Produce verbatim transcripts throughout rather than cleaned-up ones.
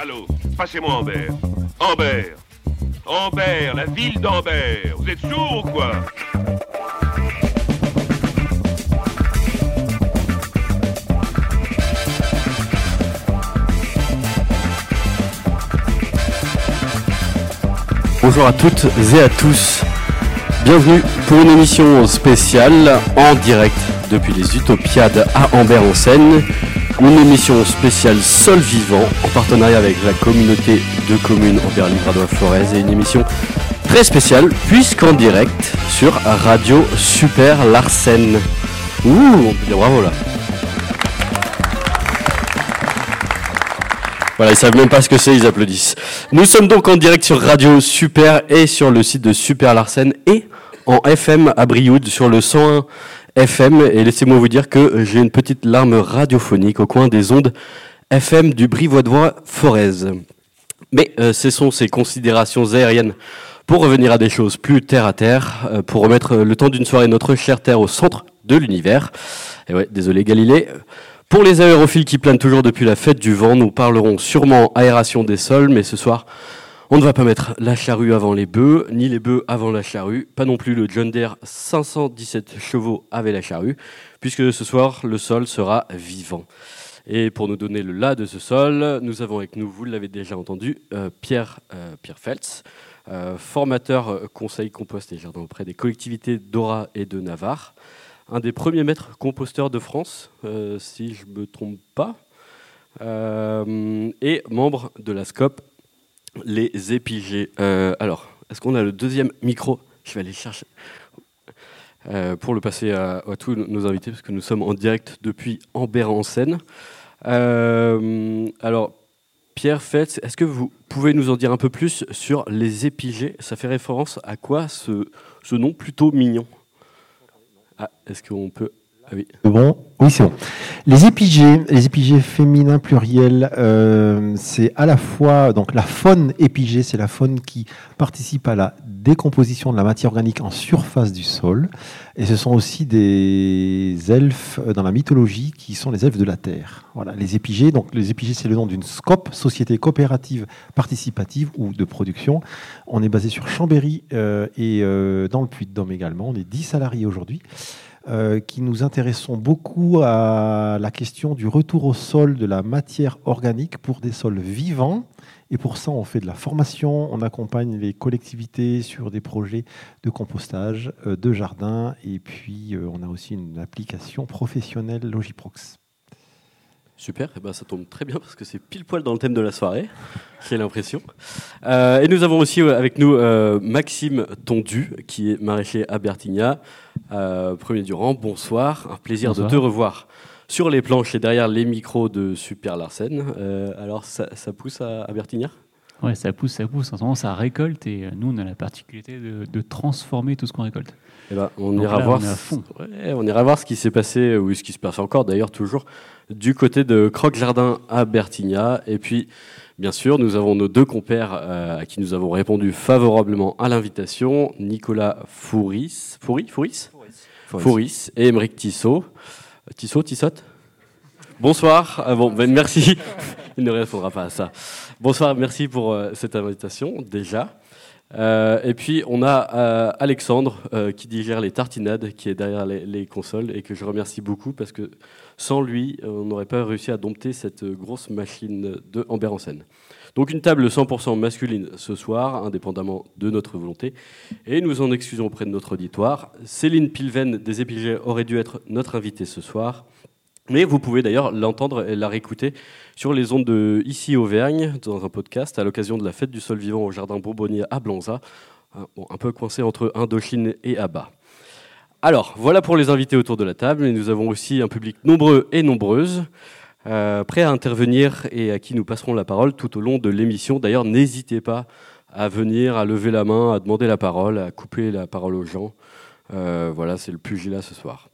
Allô, passez-moi Ambert. Ambert. Ambert, la ville d'Ambert. Vous êtes sourds ou quoi? Bonjour à toutes et à tous. Bienvenue pour une émission spéciale en direct depuis les Utopiades à Ambert-en-Seine. Une émission spéciale Sol Vivant en partenariat avec la communauté de communes Ambert-Livradois-Forez et une émission très spéciale puisqu'en direct sur Radio Super Larsen. Ouh, on peut dire bravo là. Voilà, ils savent même pas ce que c'est, ils applaudissent. Nous sommes donc en direct sur Radio Super et sur le site de Super Larsen et en F M à Brioude sur le cent un F M. Et laissez-moi vous dire que j'ai une petite larme radiophonique au coin des ondes F M du Brivoidois-Forez. Mais euh, cessons ces considérations aériennes pour revenir à des choses plus terre à terre, euh, pour remettre le temps d'une soirée notre chère Terre au centre de l'univers. Et ouais, désolé Galilée. Pour les aérophiles qui planent toujours depuis la fête du vent, nous parlerons sûrement aération des sols, mais ce soir, on ne va pas mettre la charrue avant les bœufs, ni les bœufs avant la charrue, pas non plus le John Deere cinq cent dix-sept chevaux avec la charrue, puisque ce soir, le sol sera vivant. Et pour nous donner le là de ce sol, nous avons avec nous, vous l'avez déjà entendu, euh, Pierre, euh, Pierre Feltz, euh, formateur euh, conseil compost et jardin auprès des collectivités d'Ora et de Navarre, un des premiers maîtres composteurs de France, euh, si je ne me trompe pas, euh, et membre de la SCOP, les Épigés. Euh, alors, est-ce qu'on a le deuxième micro? Je vais aller chercher euh, pour le passer à, à tous nos invités, parce que nous sommes en direct depuis Ambert-en-Seine. Euh, alors, Pierre Feltz, est-ce que vous pouvez nous en dire un peu plus sur les Épigés? Ça fait référence à quoi ce, ce nom plutôt mignon? Ah, est-ce qu'on peut... Ah oui. Bon, oui, c'est bon. Les épigées, les épigées féminins pluriels, euh, c'est à la fois donc la faune épigée, c'est la faune qui participe à la décomposition de la matière organique en surface du sol, et ce sont aussi des elfes dans la mythologie qui sont les elfes de la terre. Voilà, les épigées. Donc les épigées, c'est le nom d'une SCOP, société coopérative participative ou de production. On est basé sur Chambéry euh, et euh, dans le Puy-de-Dôme également. On est dix salariés aujourd'hui. Euh, qui nous intéressons beaucoup à la question du retour au sol de la matière organique pour des sols vivants. Et pour ça, on fait de la formation, on accompagne les collectivités sur des projets de compostage, euh, de jardin, et puis euh, on a aussi une application professionnelle Logiprox. Super, et ben ça tombe très bien parce que c'est pile poil dans le thème de la soirée, j'ai l'impression. Euh, et nous avons aussi avec nous euh, Maxime Tondu, qui est maraîcher à Bertignat. Euh, premier du rang, bonsoir, un plaisir bonsoir. De te revoir sur les planches et derrière les micros de Super Larsen. Euh, alors ça, ça pousse à, à Bertignat? Ouais, ça pousse, ça pousse. En ce moment, ça récolte et nous, on a la particularité de, de transformer tout ce qu'on récolte. Eh ben, on, ira là, voir on, c... ouais, on ira voir ce qui s'est passé, ou ce qui se passe encore d'ailleurs toujours, du côté de Croque Jardin à Bertignat. Et puis, bien sûr, nous avons nos deux compères euh, à qui nous avons répondu favorablement à l'invitation, Nicolas Fouris, Fouris, Fouris, Fouris. Fouris et Émeric Tissot. Tissot, Tissotte. Bonsoir. Ah bon, ben, merci. Il ne répondra pas à ça. Bonsoir, merci pour euh, cette invitation déjà. Euh, et puis on a euh, Alexandre euh, qui digère les tartinades, qui est derrière les, les consoles et que je remercie beaucoup parce que sans lui euh, on n'aurait pas réussi à dompter cette grosse machine de Ambert-en-Seine. Donc une table cent pour cent masculine ce soir, indépendamment de notre volonté, et nous en excusons auprès de notre auditoire. Céline Pilven des Épigées aurait dû être notre invitée ce soir. Mais vous pouvez d'ailleurs l'entendre et la réécouter sur les ondes de Ici Auvergne, dans un podcast, à l'occasion de la fête du sol vivant au jardin Bourbonnier à Blanza, bon, un peu coincé entre Indochine et Abba. Alors, voilà pour les invités autour de la table, et nous avons aussi un public nombreux et nombreuses, euh, prêts à intervenir et à qui nous passerons la parole tout au long de l'émission. D'ailleurs, n'hésitez pas à venir, à lever la main, à demander la parole, à couper la parole aux gens. Euh, voilà, c'est le pugilat ce soir.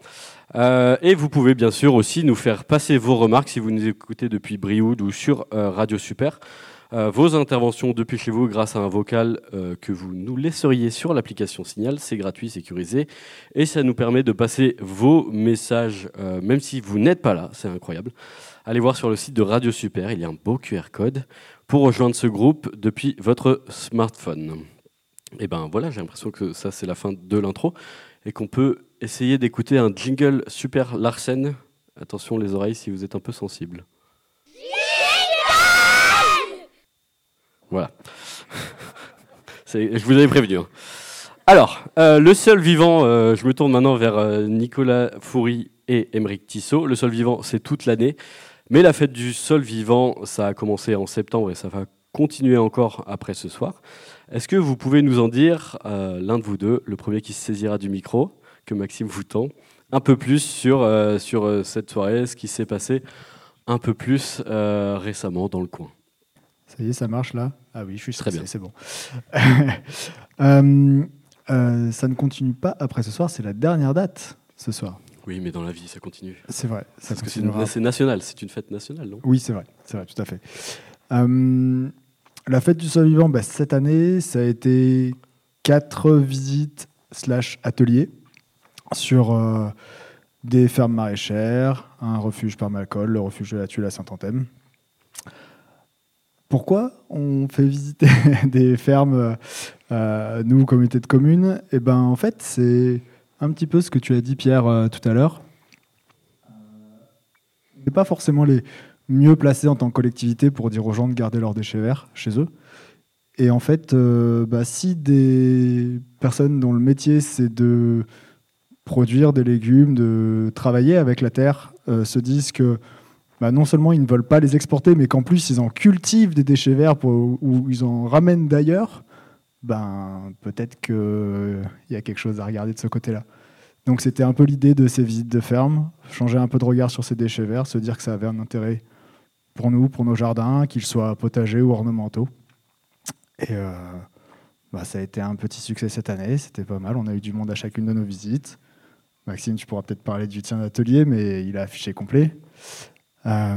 Euh, et vous pouvez bien sûr aussi nous faire passer vos remarques si vous nous écoutez depuis Brioude ou sur euh, Radio Super. Euh, vos interventions depuis chez vous grâce à un vocal euh, que vous nous laisseriez sur l'application Signal. C'est gratuit, sécurisé. Et ça nous permet de passer vos messages, euh, même si vous n'êtes pas là. C'est incroyable. Allez voir sur le site de Radio Super. Il y a un beau Q R code pour rejoindre ce groupe depuis votre smartphone. Et ben voilà, j'ai l'impression que ça, c'est la fin de l'intro. Et qu'on peut essayer d'écouter un jingle Super Larsen. Attention les oreilles si vous êtes un peu sensible. Voilà. C'est, je vous avais prévenu. Hein. Alors, euh, le seul vivant, euh, je me tourne maintenant vers euh, Nicolas Foury et Émeric Tissot. Le seul vivant, c'est toute l'année. Mais la fête du sol vivant, ça a commencé en septembre et ça va continuer encore après ce soir. Est-ce que vous pouvez nous en dire, euh, l'un de vous deux, le premier qui se saisira du micro, que Maxime vous tend, un peu plus sur, euh, sur euh, cette soirée, ce qui s'est passé un peu plus euh, récemment dans le coin. Ça y est, ça marche là. Ah oui, je suis stressé, Très bien. c'est bon. euh, euh, ça ne continue pas après ce soir, c'est la dernière date ce soir. Oui, mais dans la vie, ça continue. C'est vrai. Ça Parce que c'est, continuera. une, c'est national, c'est une fête nationale, non ? Oui, c'est vrai, c'est vrai, tout à fait. Euh, la fête du sol vivant, bah, cette année, ça a été quatre visites slash ateliers sur euh, des fermes maraîchères, un refuge permacole, le refuge de la Tuile à Saint-Anthème. Pourquoi on fait visiter des fermes, euh, nous, communauté de communes ? Eh ben, en fait, c'est un petit peu ce que tu as dit, Pierre, euh, tout à l'heure. Euh, on n'est pas forcément les mieux placés en tant que collectivité pour dire aux gens de garder leurs déchets verts chez eux. Et en fait, euh, bah, si des personnes dont le métier, c'est de produire des légumes, de travailler avec la terre, euh, se disent que bah, non seulement ils ne veulent pas les exporter, mais qu'en plus ils en cultivent des déchets verts pour, ou ils en ramènent d'ailleurs, ben, peut-être qu'il y a quelque chose à regarder de ce côté-là. Donc c'était un peu l'idée de ces visites de ferme, changer un peu de regard sur ces déchets verts, se dire que ça avait un intérêt pour nous, pour nos jardins, qu'ils soient potagers ou ornementaux. Et euh, bah, ça a été un petit succès cette année, c'était pas mal, on a eu du monde à chacune de nos visites. Maxime, tu pourras peut-être parler du tien d'atelier, mais il a affiché complet. Euh,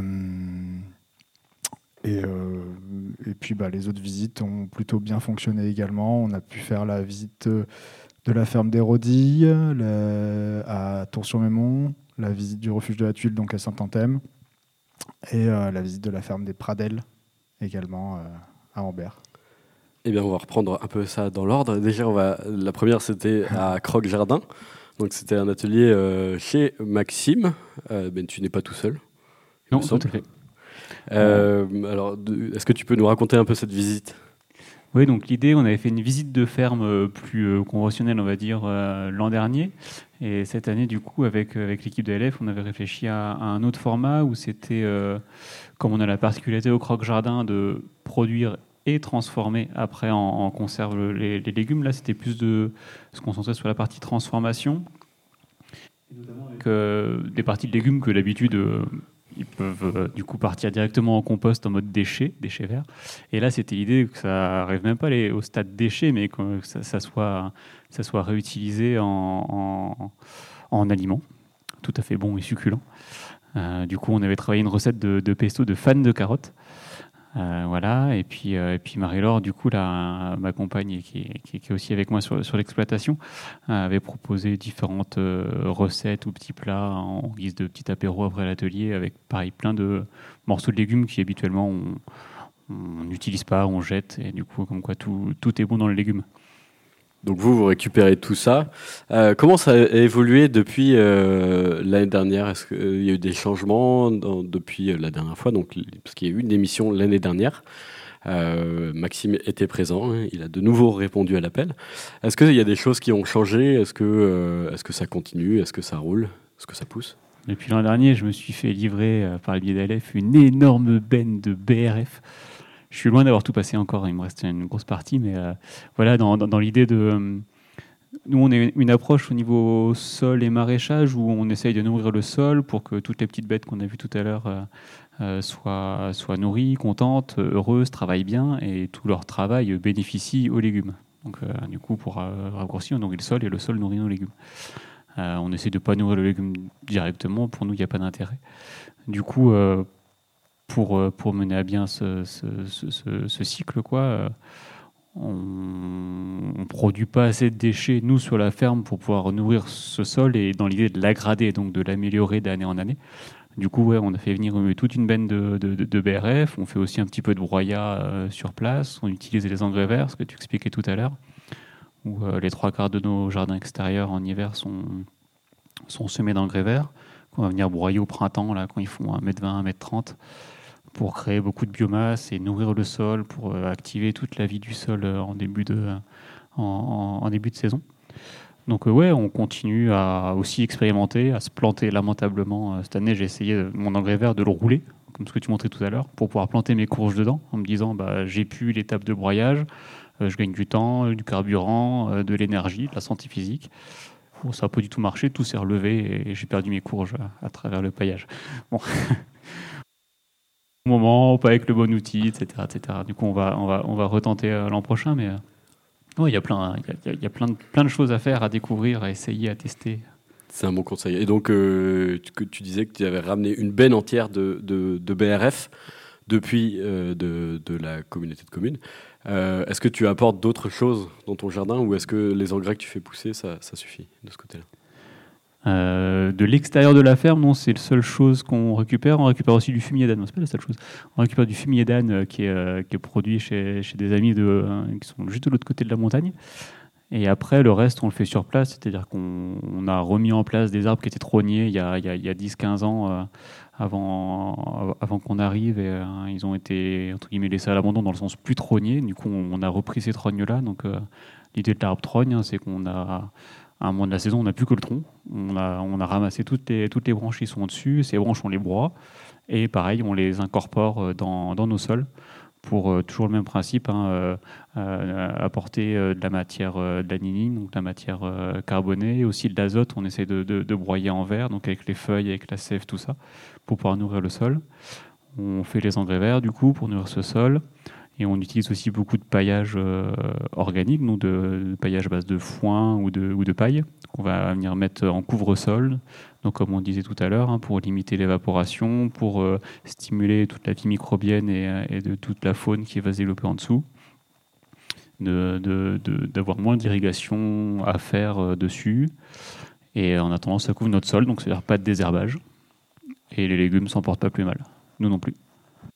et, euh, et puis bah, les autres visites ont plutôt bien fonctionné également. On a pu faire la visite de la ferme des Rodilles la, à Tours-sur-Mémont, la visite du refuge de la Tuile donc à Saint-Anthème et euh, la visite de la ferme des Pradelles également euh, à Ambert. Eh bien, on va reprendre un peu ça dans l'ordre. Déjà, on va... la première, c'était à Croque Jardin. Donc, c'était un atelier euh, chez Maxime. Euh, ben, tu n'es pas tout seul. Non, tout à fait. Euh, alors, de, est-ce que tu peux nous raconter un peu cette visite ? Oui, donc l'idée, on avait fait une visite de ferme plus euh, conventionnelle, on va dire, euh, l'an dernier. Et cette année, du coup, avec, avec l'équipe de L F, on avait réfléchi à, à un autre format où c'était, euh, comme on a la particularité au croque-jardin de produire et transformer après en, en conserve les, les légumes. Là, c'était plus de se concentrer sur la partie transformation. Et notamment avec euh, des parties de légumes que d'habitude... Euh, ils peuvent euh, du coup partir directement en compost en mode déchets, déchets verts. Et là, c'était l'idée que ça n'arrive même pas les, au stade déchets, mais que ça, ça, soit, ça soit réutilisé en, en, en aliment, tout à fait bon et succulent. Euh, du coup, on avait travaillé une recette de, de pesto de fan de carottes. Euh, voilà, et puis, euh, et puis Marie-Laure, du coup, là, ma compagne qui est, qui est aussi avec moi sur, sur l'exploitation, euh, avait proposé différentes euh, recettes ou petits plats en guise de petit apéro après l'atelier, avec pareil plein de morceaux de légumes qui habituellement on n'utilise pas, on jette, et du coup, comme quoi tout, tout est bon dans le légume. Donc vous, vous récupérez tout ça. Euh, comment ça a évolué depuis euh, l'année dernière ? Est-ce qu'il euh, y a eu des changements dans, depuis euh, la dernière fois ? Donc, parce qu'il y a eu une émission l'année dernière. Euh, Maxime était présent, hein, il a de nouveau répondu à l'appel. Est-ce qu'il y a des choses qui ont changé ? Est-ce que, euh, est-ce que ça continue ? Est-ce que ça roule ? Est-ce que ça pousse ? Depuis l'an dernier, je me suis fait livrer euh, par le biais d'A L F une énorme benne de B R F. Je suis loin d'avoir tout passé encore, il me reste une grosse partie, mais euh, voilà, dans, dans, dans l'idée de... Euh, nous, on a une approche au niveau sol et maraîchage où on essaye de nourrir le sol pour que toutes les petites bêtes qu'on a vues tout à l'heure euh, euh, soient, soient nourries, contentes, heureuses, travaillent bien, et tout leur travail bénéficie aux légumes. Donc, euh, du coup, pour euh, raccourcir, on nourrit le sol et le sol nourrit nos légumes. Euh, on essaie de ne pas nourrir le légume directement. Pour nous, il n'y a pas d'intérêt. Du coup, euh, pour, pour mener à bien ce, ce, ce, ce, ce cycle, quoi, euh, on ne produit pas assez de déchets, nous, sur la ferme, pour pouvoir nourrir ce sol et dans l'idée de l'aggrader, donc de l'améliorer d'année en année. Du coup, ouais, on a fait venir toute une benne de, de, de B R F. On fait aussi un petit peu de broyat euh, sur place. On utilise les engrais verts, ce que tu expliquais tout à l'heure, où euh, les trois quarts de nos jardins extérieurs en hiver sont, sont semés d'engrais verts, qu'on va venir broyer au printemps, là, quand ils font un mètre vingt, un mètre trente, pour créer beaucoup de biomasse et nourrir le sol, pour euh, activer toute la vie du sol euh, en, début de, euh, en, en, en début de saison. Donc euh, ouais, on continue à aussi expérimenter, à se planter lamentablement. Cette année, j'ai essayé mon engrais vert de le rouler, comme ce que tu montrais tout à l'heure, pour pouvoir planter mes courges dedans, en me disant bah, j'ai pu l'étape de broyage, euh, je gagne du temps, du carburant, euh, de l'énergie, de la santé physique. Bon, ça n'a pas du tout marché, tout s'est relevé et j'ai perdu mes courges à, à travers le paillage. Bon. Au moment, pas avec le bon outil, et cetera, et cetera. Du coup, on va, on va, on va retenter euh, l'an prochain, mais... Euh, Oui, il y a, plein, il y a, il y a plein, de, plein de choses à faire, à découvrir, à essayer, à tester. C'est un bon conseil. Et donc, euh, tu, tu disais que tu avais ramené une benne entière de, de, de B R F depuis euh, de, de la communauté de communes. Euh, est-ce que tu apportes d'autres choses dans ton jardin ou est-ce que les engrais que tu fais pousser, ça, ça suffit de ce côté-là ? Euh, de l'extérieur de la ferme, non, c'est la seule chose qu'on récupère. On récupère aussi du fumier d'âne, non, c'est pas la seule chose. On récupère du fumier d'âne euh, qui, est, euh, qui est produit chez, chez des amis de, euh, qui sont juste de l'autre côté de la montagne. Et après, le reste, on le fait sur place, c'est-à-dire qu'on on a remis en place des arbres qui étaient trognés il y a, il y a, il y a dix quinze ans euh, avant, avant qu'on arrive. Et, euh, ils ont été, entre guillemets, laissés à l'abandon dans le sens plus trognés. Du coup, on, on a repris ces trognes-là. Donc, euh, l'idée de l'arbre trogne, hein, c'est qu'on a... À un moment de la saison, on n'a plus que le tronc. On a, on a ramassé toutes les, toutes les branches qui sont au-dessus. Ces branches, on les broie. Et pareil, on les incorpore dans, dans nos sols pour euh, toujours le même principe, hein, euh, euh, apporter euh, de la matière, euh, de la lignine, donc de la matière euh, carbonée, et aussi de l'azote. On essaie de, de, de broyer en verre, donc avec les feuilles, avec la sève, tout ça, pour pouvoir nourrir le sol. On fait les engrais verts, du coup, pour nourrir ce sol. Et on utilise aussi beaucoup de paillage euh, organique, donc de, de paillage à base de foin ou de, ou de paille, qu'on va venir mettre en couvre-sol, donc comme on disait tout à l'heure, hein, pour limiter l'évaporation, pour euh, stimuler toute la vie microbienne et, et de toute la faune qui va se développer en dessous, de, de, de, d'avoir moins d'irrigation à faire euh, dessus. Et en attendant, ça couvre notre sol, donc c'est-à-dire pas de désherbage. Et les légumes s'en portent pas plus mal, nous non plus.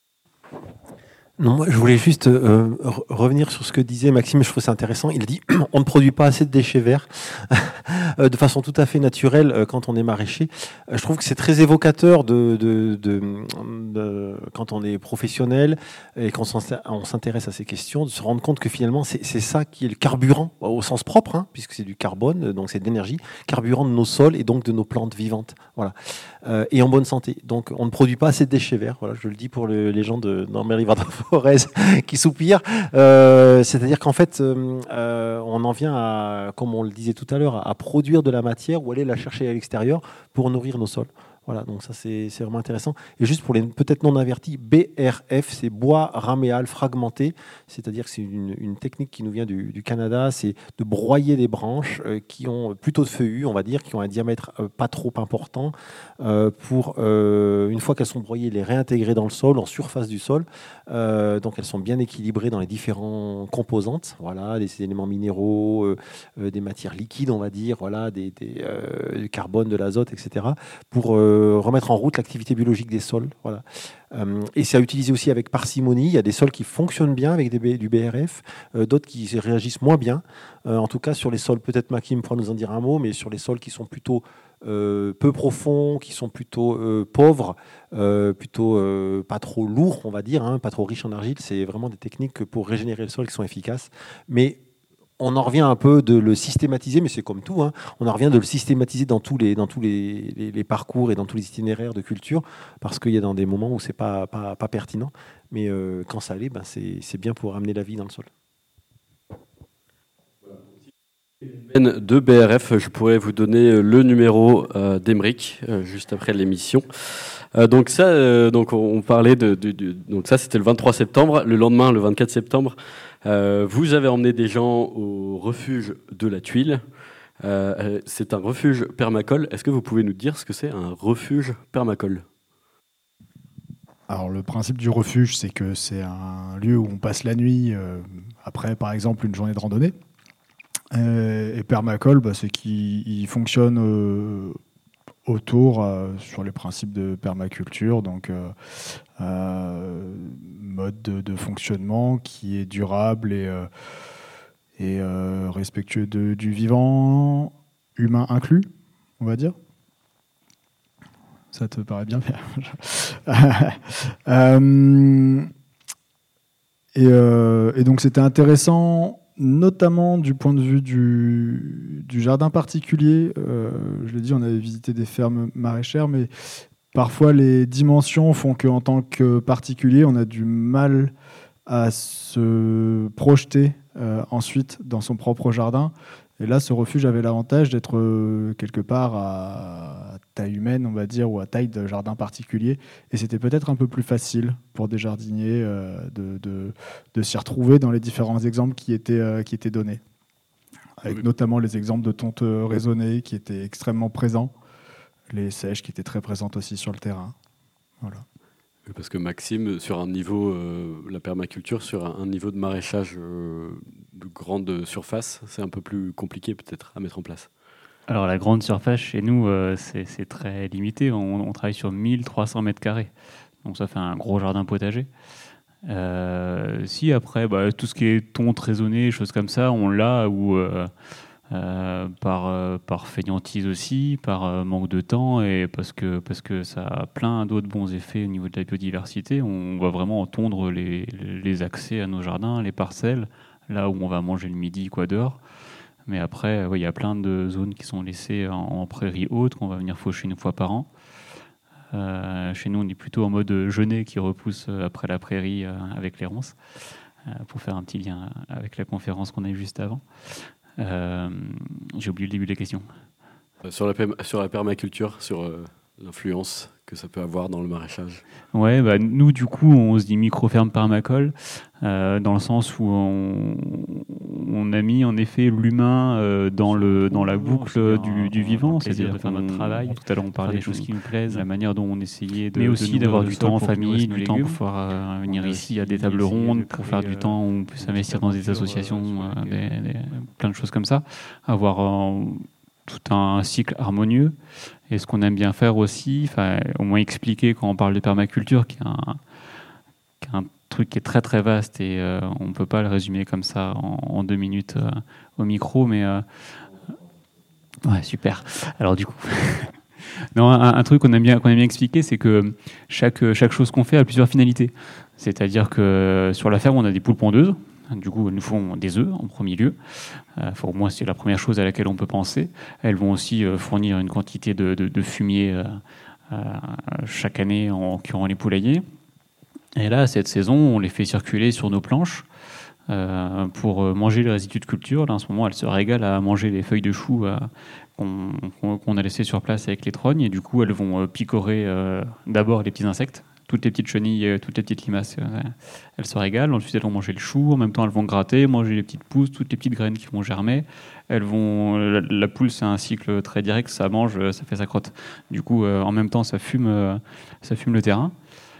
Non, moi, je voulais juste euh, re- revenir sur ce que disait Maxime. Je trouve ça intéressant. Il dit on ne produit pas assez de déchets verts de façon tout à fait naturelle euh, quand on est maraîcher. Euh, je trouve que c'est très évocateur de, de, de, de quand on est professionnel et qu'on on s'intéresse à ces questions, de se rendre compte que finalement c'est, c'est ça qui est le carburant au sens propre, hein, puisque c'est du carbone, donc c'est de l'énergie, carburant de nos sols et donc de nos plantes vivantes. Voilà. Euh, et en bonne santé. Donc on ne produit pas assez de déchets verts. Voilà, je le dis pour le, les gens de dans Mérivat-Forez qui soupirent. Euh, c'est-à-dire qu'en fait, euh, on en vient à, comme on le disait tout à l'heure, à, à produire de la matière ou aller la chercher à l'extérieur pour nourrir nos sols. Voilà, donc ça c'est, c'est vraiment intéressant. Et juste pour les peut-être non avertis, B R F, c'est bois raméal fragmenté, c'est-à-dire que c'est une, une technique qui nous vient du, du Canada, c'est de broyer des branches euh, qui ont plutôt de feuillus, on va dire, qui ont un diamètre euh, pas trop important, euh, pour, euh, une fois qu'elles sont broyées, les réintégrer dans le sol, en surface du sol. Euh, donc elles sont bien équilibrées dans les différentes composantes, voilà, des éléments minéraux, euh, euh, des matières liquides, on va dire, voilà, des, des, euh, du carbone, de l'azote, et cetera, pour euh, remettre en route l'activité biologique des sols. Voilà. Euh, et c'est à utiliser aussi avec parcimonie. Il y a des sols qui fonctionnent bien avec des, du B R F, euh, d'autres qui réagissent moins bien. Euh, en tout cas, sur les sols, peut-être Maxime pourra nous en dire un mot, mais sur les sols qui sont plutôt euh, peu profonds, qui sont plutôt euh, pauvres, euh, plutôt euh, pas trop lourds, on va dire, hein, pas trop riches en argile, c'est vraiment des techniques pour régénérer le sol qui sont efficaces. Mais on en revient un peu de le systématiser, mais c'est comme tout, hein. On en revient de le systématiser dans tous les, dans tous les, les, les parcours et dans tous les itinéraires de culture, parce qu'il y a dans des moments où c'est pas, pas, pas pertinent, mais euh, quand ça l'est, ben c'est, c'est bien pour ramener la vie dans le sol. De B R F, je pourrais vous donner le numéro euh, d'Emeric euh, juste après l'émission. Euh, donc ça, euh, donc on parlait de, de, de, donc ça c'était le vingt-trois septembre. Le lendemain, le vingt-quatre septembre, euh, vous avez emmené des gens au refuge de la Tuile. Euh, c'est un refuge permacole. Est-ce que vous pouvez nous dire ce que c'est un refuge permacole ? Alors le principe du refuge, c'est que c'est un lieu où on passe la nuit euh, après, par exemple, une journée de randonnée. Euh, et permacole, bah, c'est qu'il fonctionne euh, autour euh, sur les principes de permaculture, donc euh, euh, mode de, de fonctionnement qui est durable et, euh, et euh, respectueux de, du vivant, humain inclus, on va dire. Ça te paraît bien faire. euh, et, euh, et donc c'était intéressant, notamment du point de vue du, du jardin particulier. Euh, je l'ai dit, on avait visité des fermes maraîchères, mais parfois les dimensions font qu'en tant que particulier, on a du mal à se projeter euh, ensuite dans son propre jardin. Et là, ce refuge avait l'avantage d'être euh, quelque part à taille humaine, on va dire, ou à taille de jardin particulier. Et c'était peut-être un peu plus facile pour des jardiniers euh, de, de, de s'y retrouver dans les différents exemples qui étaient, euh, qui étaient donnés. Avec oui. notamment les exemples de tontes raisonnées qui étaient extrêmement présents, les sèches qui étaient très présentes aussi sur le terrain. Voilà. Parce que Maxime, sur un niveau, euh, la permaculture, sur un, un niveau de maraîchage euh, de grande surface, c'est un peu plus compliqué peut-être à mettre en place. Alors la grande surface chez nous, euh, c'est, c'est très limité. On, on travaille sur mille trois cents mètres carrés. Donc ça fait un gros jardin potager. Euh, si après, bah, tout ce qui est tonte raisonnée, choses comme ça, on l'a ou... Euh, Euh, par, euh, par fainéantise aussi, par euh, manque de temps et parce que, parce que ça a plein d'autres bons effets au niveau de la biodiversité. On va vraiment tondre les, les accès à nos jardins, les parcelles, là où on va manger le midi quoi, dehors. Mais après, il ouais, y a plein de zones qui sont laissées en, en prairie haute qu'on va venir faucher une fois par an. Euh, chez nous, on est plutôt en mode genêt qui repousse après la prairie euh, avec les ronces, euh, pour faire un petit lien avec la conférence qu'on a eue juste avant. Euh, j'ai oublié le début de la question. Sur la, sur la permaculture, sur euh, l'influence que ça peut avoir dans le maraîchage. Ouais, bah, nous, du coup, on se dit micro-ferme permacole, euh, dans le sens où on, on a mis en effet l'humain euh, dans, le, dans la boucle du, du vivant, c'est-à-dire de faire notre travail. Tout à l'heure, on parlait des choses qui nous plaisent, la manière dont on essayait de. Mais aussi de d'avoir du temps en famille, du temps pour pouvoir euh, venir ici à des tables rondes, pour faire du temps où on peut s'investir dans des associations, euh, des, des, plein de choses comme ça. Avoir euh, tout un cycle harmonieux. Et ce qu'on aime bien faire aussi, au moins expliquer quand on parle de permaculture, qui est un, qui est un truc qui est très très vaste et euh, on ne peut pas le résumer comme ça en, en deux minutes euh, au micro, mais euh, ouais, super. Alors du coup, non, un, un truc qu'on aime bien qu'on aime bien expliquer, c'est que chaque chaque chose qu'on fait a plusieurs finalités. C'est-à-dire que sur la ferme, on a des poules pondeuses. Du coup, elles nous font des œufs en premier lieu. Euh, au moins, c'est la première chose à laquelle on peut penser. Elles vont aussi euh, fournir une quantité de, de, de fumier euh, euh, chaque année en curant les poulaillers. Et là, cette saison, on les fait circuler sur nos planches euh, pour manger les résidus de culture. Là, en ce moment, elles se régalent à manger les feuilles de chou euh, qu'on, qu'on a laissées sur place avec les trognes. Et du coup, elles vont euh, picorer euh, d'abord les petits insectes. Toutes les petites chenilles, toutes les petites limaces, elles se régalent. Ensuite, elles vont manger le chou. En même temps, elles vont gratter, manger les petites pousses, toutes les petites graines qui vont germer. Elles vont, la, la poule, c'est un cycle très direct. Ça mange, ça fait sa crotte. Du coup, euh, en même temps, ça fume, euh, ça fume le terrain.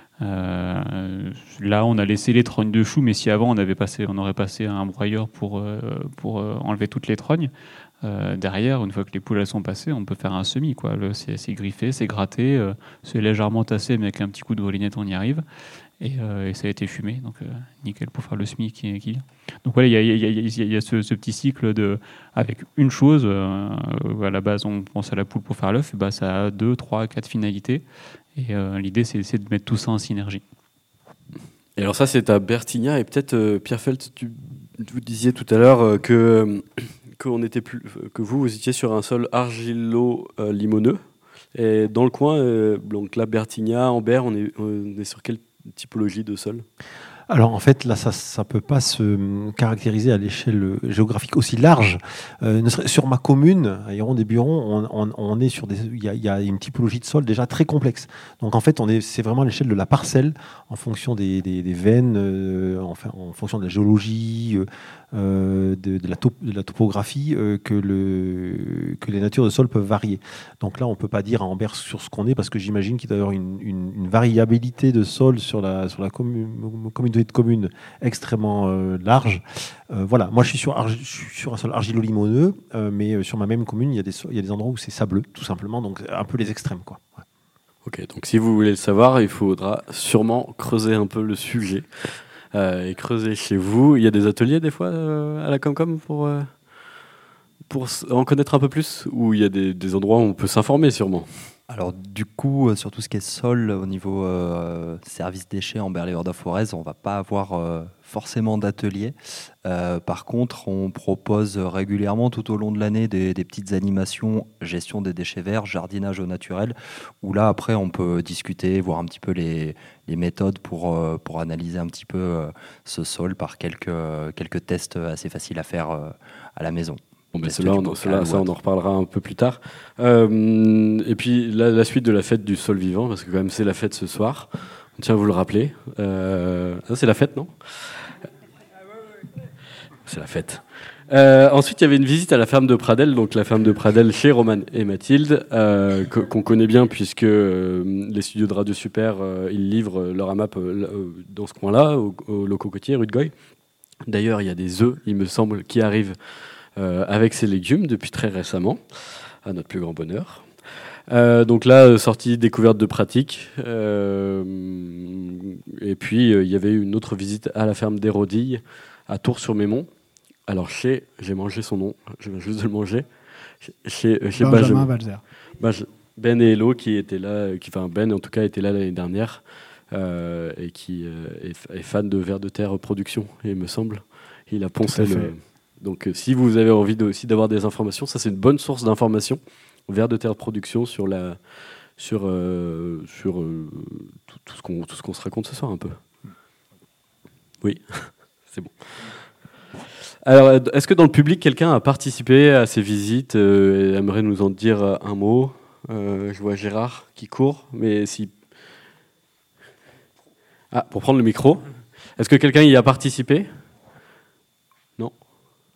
Euh, là, on a laissé les trognes de chou, mais si avant, on avait passé, on aurait passé un broyeur pour euh, pour euh, enlever toutes les trognes. Euh, derrière, une fois que les poules elles sont passées, on peut faire un semis, quoi. Le, c'est, c'est griffé, c'est gratté, euh, c'est légèrement tassé, mais avec un petit coup de grelinette, on y arrive. Et, euh, et ça a été fumé, donc euh, nickel pour faire le semis qui, qui vient. Donc voilà, il y a, y a, y a, y a ce, ce petit cycle de, avec une chose. Euh, à la base, on pense à la poule pour faire l'œuf, et bah, ça a deux, trois, quatre finalités. Et euh, l'idée, c'est, c'est de mettre tout ça en synergie. Et alors ça, c'est à Bertignac, et peut-être, euh, Pierre Felt, tu, vous disiez tout à l'heure euh, que... Euh, qu'on était plus, que vous, vous étiez sur un sol argilo-limoneux. Et dans le coin, euh, donc là, Bertignac, Ambert, on est, on est sur quelle typologie de sol ? Alors en fait, là, ça ne peut pas se caractériser à l'échelle géographique aussi large. Euh, ne serait- sur ma commune, à Héron-des-Burons, on, on- on est sur des, il y, a- il y a une typologie de sol déjà très complexe. Donc en fait, on est, c'est vraiment à l'échelle de la parcelle, en fonction des, des- des veines, euh, enfin, en fonction de la géologie, euh, euh, de, de la top- de la topographie, euh, que, le, que les natures de sol peuvent varier. Donc là, on ne peut pas dire à Ambert sur ce qu'on est, parce que j'imagine qu'il doit y avoir une, une- une variabilité de sol sur la, sur la commu- communauté de communes extrêmement euh, large. Euh, voilà, moi je suis sur, argi- je suis sur un sol argilo-limoneux, euh, mais euh, sur ma même commune, il y, a des, so- il y a des endroits où c'est sableux, tout simplement, donc un peu les extrêmes, quoi. Ouais. Ok, donc si vous voulez le savoir, il faudra sûrement creuser un peu le sujet euh, et creuser chez vous. Il y a des ateliers des fois euh, à la Comcom pour, euh, pour s- en connaître un peu plus, ou il y a des, des endroits où on peut s'informer sûrement. Alors du coup, euh, sur tout ce qui est sol, au niveau euh, service déchets en Berléordre-Forez, on va pas avoir euh, forcément d'atelier. Euh, par contre, on propose régulièrement tout au long de l'année des, des petites animations, gestion des déchets verts, jardinage au naturel, où là après on peut discuter, voir un petit peu les, les méthodes pour, euh, pour analyser un petit peu euh, ce sol par quelques, quelques tests assez faciles à faire euh, à la maison. Bon, ben Test cela, du on, bocal cela, ou ça, on autre. en reparlera un peu plus tard. Euh, et puis la, la suite de la fête du sol vivant, parce que quand même c'est la fête ce soir. On tient à vous le rappeler. Euh, ah, c'est la fête, non ? C'est la fête. Euh, ensuite, il y avait une visite à la ferme de Pradel, donc la ferme de Pradel chez Roman et Mathilde, euh, que- qu'on connaît bien puisque euh, les studios de Radio Super, euh, ils livrent leur AMAP euh, euh, dans ce coin-là, au, au locaux côtiers, rue de Goy. D'ailleurs, il y a des œufs, il me semble, qui arrivent euh, avec ces légumes depuis très récemment, à notre plus grand bonheur. Euh, donc là, euh, sortie découverte de pratique. Euh, et puis, euh, il y avait une autre visite à la ferme des Rodilles, à Tours-sur-Mémont. Alors, chez, j'ai mangé son nom, je viens juste de le manger, chez, chez Benjamin Benjamin. Valzer. Benj- Ben et Hello, qui étaient là, qui, enfin Ben en tout cas était là l'année dernière, euh, et qui euh, est, f- est fan de Vers de Terre Production, il me semble. Il a poncé Tout à fait. le. Donc, euh, si vous avez envie de, aussi d'avoir des informations, ça c'est une bonne source d'informations. Vers de Terre Production sur la, sur, euh, sur euh, tout, tout ce qu'on, tout ce qu'on se raconte ce soir un peu. Oui, c'est bon. Alors, euh, est-ce que dans le public, quelqu'un a participé à ces visites euh, et aimerait nous en dire euh, un mot ? Euh, Je vois Gérard qui court, mais si... Ah, pour prendre le micro. Est-ce que quelqu'un y a participé ? Non ? Gérard ?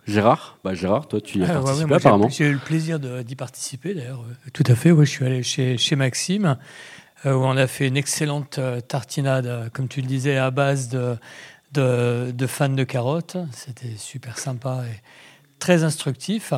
Bah Gérard, toi tu y as Ah, ouais, participé ouais, moi, j'ai- apparemment. J'ai eu le plaisir de- d'y participer d'ailleurs. Euh, Tout à fait, ouais, je suis allé chez, chez Maxime, euh, où on a fait une excellente euh, tartinade, euh, comme tu le disais, à base de, de, de fans de carottes. C'était super sympa et très instructif.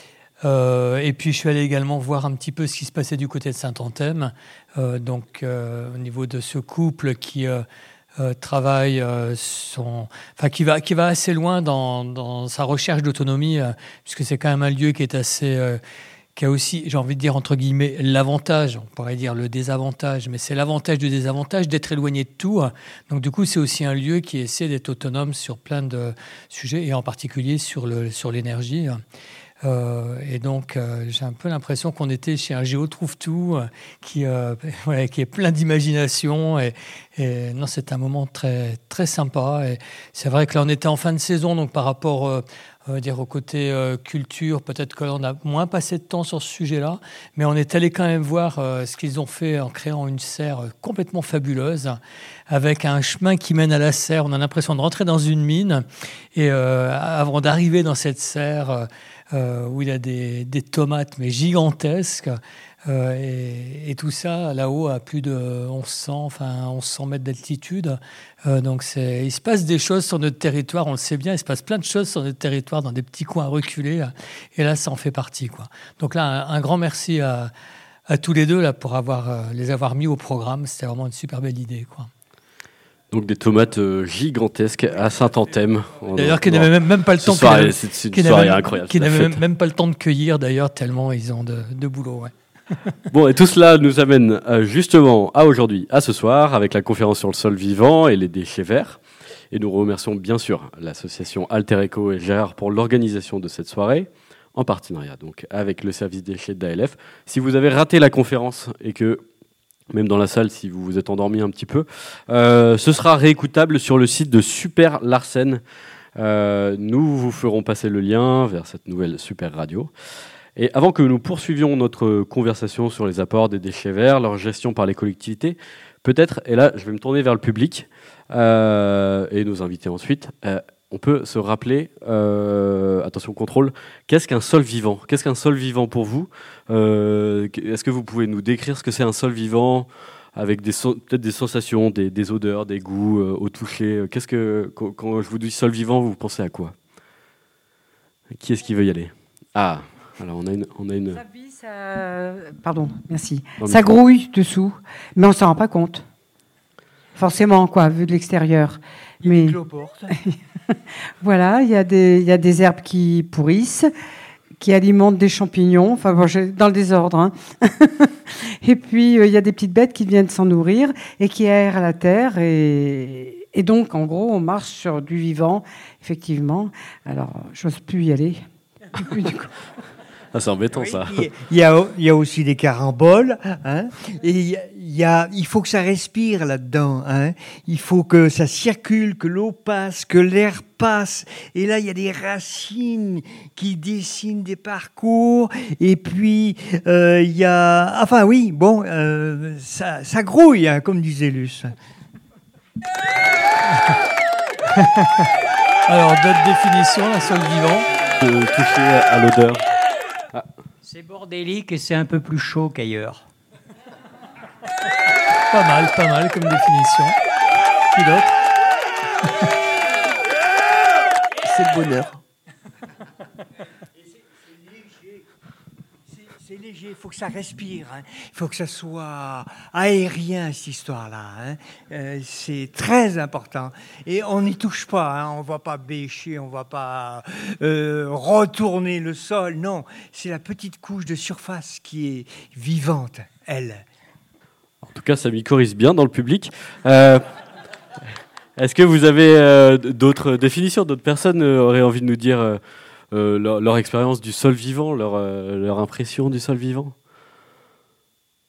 Euh, et puis je suis allé également voir un petit peu ce qui se passait du côté de Saint-Anthème, euh, donc euh, au niveau de ce couple qui euh, euh, travaille, euh, son, enfin qui va qui va assez loin dans, dans sa recherche d'autonomie, euh, puisque c'est quand même un lieu qui est assez euh, qui a aussi, j'ai envie de dire entre guillemets, l'avantage, on pourrait dire le désavantage, mais c'est l'avantage du désavantage d'être éloigné de tout. Donc du coup, c'est aussi un lieu qui essaie d'être autonome sur plein de sujets, et en particulier sur le sur l'énergie. Euh, et donc, euh, j'ai un peu l'impression qu'on était chez un Géo trouve-tout euh, qui, euh, ouais, qui est plein d'imagination. Et, et non, c'est un moment très, très sympa. Et c'est vrai que là, on était en fin de saison, donc par rapport euh, on va dire, au côté euh, culture, peut-être qu'on a moins passé de temps sur ce sujet-là. Mais on est allé quand même voir euh, ce qu'ils ont fait en créant une serre complètement fabuleuse, avec un chemin qui mène à la serre. On a l'impression de rentrer dans une mine. Et euh, avant d'arriver dans cette serre, euh, Euh, où il y a des, des tomates mais gigantesques, euh, et, et tout ça là-haut à plus de onze cents, enfin onze cents mètres d'altitude. Euh, donc c'est, il se passe des choses sur notre territoire, on le sait bien, il se passe plein de choses sur notre territoire dans des petits coins reculés, et là ça en fait partie, quoi. Donc là un, un grand merci à, à tous les deux là, pour avoir, euh, les avoir mis au programme, c'était vraiment une super belle idée, quoi. Donc des tomates euh, gigantesques à Saint-Anthème. D'ailleurs, qui n'avaient même, même pas le temps, Ce soir, qui n'avaient- c'est c'est une qui soirée n'avaient- incroyable. qui c'est la n'avaient fête. même, même pas le temps de cueillir, d'ailleurs, tellement ils ont de, de boulot. Ouais. Bon, et tout cela nous amène euh, justement à aujourd'hui, à ce soir, avec la conférence sur le sol vivant et les déchets verts. Et nous remercions bien sûr l'association Alter Eco et Gérard pour l'organisation de cette soirée, en partenariat donc avec le service déchets d'A L F. Si vous avez raté la conférence et que même dans la salle si vous vous êtes endormi un petit peu. Euh, ce sera réécoutable sur le site de Super Larsen. Euh, nous vous ferons passer le lien vers cette nouvelle super radio. Et avant que nous poursuivions notre conversation sur les apports des déchets verts, leur gestion par les collectivités, peut-être, et là je vais me tourner vers le public euh, et nos invités ensuite, euh, on peut se rappeler, euh, attention contrôle, qu'est-ce qu'un sol vivant ? Qu'est-ce qu'un sol vivant pour vous ? euh, Est-ce que vous pouvez nous décrire ce que c'est un sol vivant avec des so- peut-être des sensations, des, des odeurs, des goûts euh, au toucher ? Qu'est-ce que quand, quand je vous dis sol vivant, vous pensez à quoi ? Qui est-ce qui veut y aller ? Ah, alors on a une, on a une. Ça vit, ça... Pardon, merci. Non, Ça mais- grouille dessous, mais on s'en rend pas compte. Forcément, quoi, vu de l'extérieur. Mais voilà, il y a des, il y a des herbes qui pourrissent, qui alimentent des champignons. Enfin, bon, je- dans le désordre. Hein. Et puis, euh, il y a des petites bêtes qui viennent s'en nourrir et qui aèrent la terre. Et, et donc, en gros, on marche sur du vivant, effectivement. Alors, j'ose plus y aller. Du coup. Ah, c'est embêtant Oui, ça. Il y, a, il y a aussi des caramboles, hein, et il, y a, il, y a, il faut que ça respire là-dedans. Hein, il faut que ça circule, que l'eau passe, que l'air passe. Et là, il y a des racines qui dessinent des parcours. Et puis, euh, il y a... Enfin oui, bon, euh, ça, ça grouille, hein, comme disait Luce. Alors, d'autres définitions, un sol vivant. De toucher à l'odeur. C'est bordélique et c'est un peu plus chaud qu'ailleurs. Pas mal, pas mal comme définition. Qui d'autre ? C'est le bonheur. C'est léger, il faut que ça respire, il hein. faut que ça soit aérien, cette histoire-là. Hein. Euh, c'est très important. Et on n'y touche pas, hein. On ne va pas bêcher, on ne va pas euh, retourner le sol. Non, c'est la petite couche de surface qui est vivante, elle. En tout cas, ça mycorhize bien dans le public. Euh, est-ce que vous avez euh, d'autres définitions ? D'autres personnes euh, auraient envie de nous dire euh, euh, leur, leur expérience du sol vivant, leur, euh, leur impression du sol vivant ? Non ?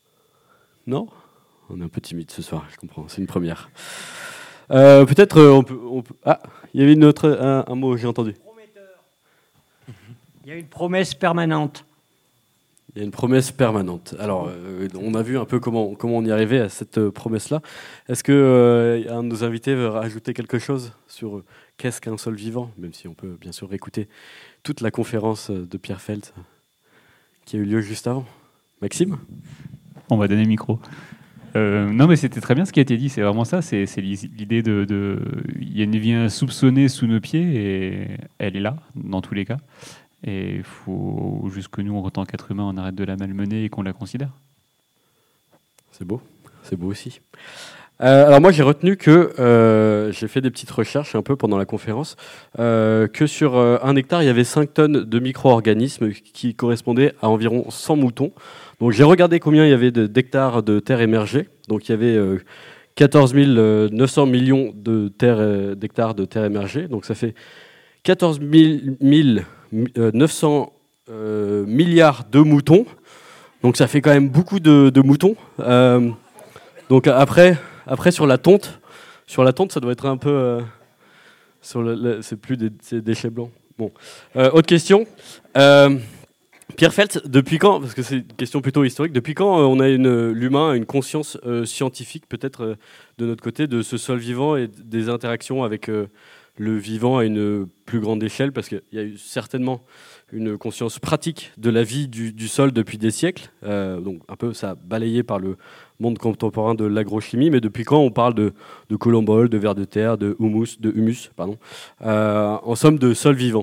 On est un peu timide ce soir, je comprends. C'est une première. Euh, peut-être euh, on, peut, on peut... Ah, il y avait une autre, un, un mot, j'ai entendu. Il y a une promesse permanente. Il y a une promesse permanente. Alors, euh, on a vu un peu comment, comment on y arrivait à cette euh, promesse-là. Est-ce que euh, un de nos invités veut rajouter quelque chose sur euh, qu'est-ce qu'un sol vivant ? Même si on peut bien sûr écouter toute la conférence de Pierre Felt euh, qui a eu lieu juste avant. Maxime ? On va donner le micro. Euh, non, mais c'était très bien ce qui a été dit. C'est vraiment ça. C'est, c'est l'idée de, de... Il y a une vie insoupçonnée sous nos pieds et elle est là, dans tous les cas. Et il faut juste que nous, en tant qu'êtres humains, on arrête de la malmener et qu'on la considère. C'est beau. C'est beau aussi. Euh, alors moi, j'ai retenu que... Euh, j'ai fait des petites recherches un peu pendant la conférence. Euh, que sur euh, un hectare, il y avait cinq tonnes de micro-organismes qui correspondaient à environ cent moutons. Donc j'ai regardé combien il y avait de, d'hectares de terres émergées. Donc il y avait euh, quatorze mille neuf cents millions de terres, euh, d'hectares de terres émergées. Donc ça fait quatorze mille neuf cents euh, milliards de moutons. Donc ça fait quand même beaucoup de, de moutons. Euh, donc après, après sur la tonte, sur la tonte, ça doit être un peu, euh, sur le, le, c'est plus des, c'est des déchets blancs. Bon, euh, autre question. Euh, Pierre Felt, depuis quand, parce que c'est une question plutôt historique, depuis quand euh, on a une, l'humain a une conscience euh, scientifique peut-être euh, de notre côté de ce sol vivant et des interactions avec euh, le vivant à une plus grande échelle, parce qu'il y a eu certainement une conscience pratique de la vie du, du sol depuis des siècles, euh, donc un peu ça balayé par le monde contemporain de l'agrochimie, mais depuis quand on parle de, de colombole, de vers de terre, de humus, de humus, pardon, euh, en somme de sol vivant.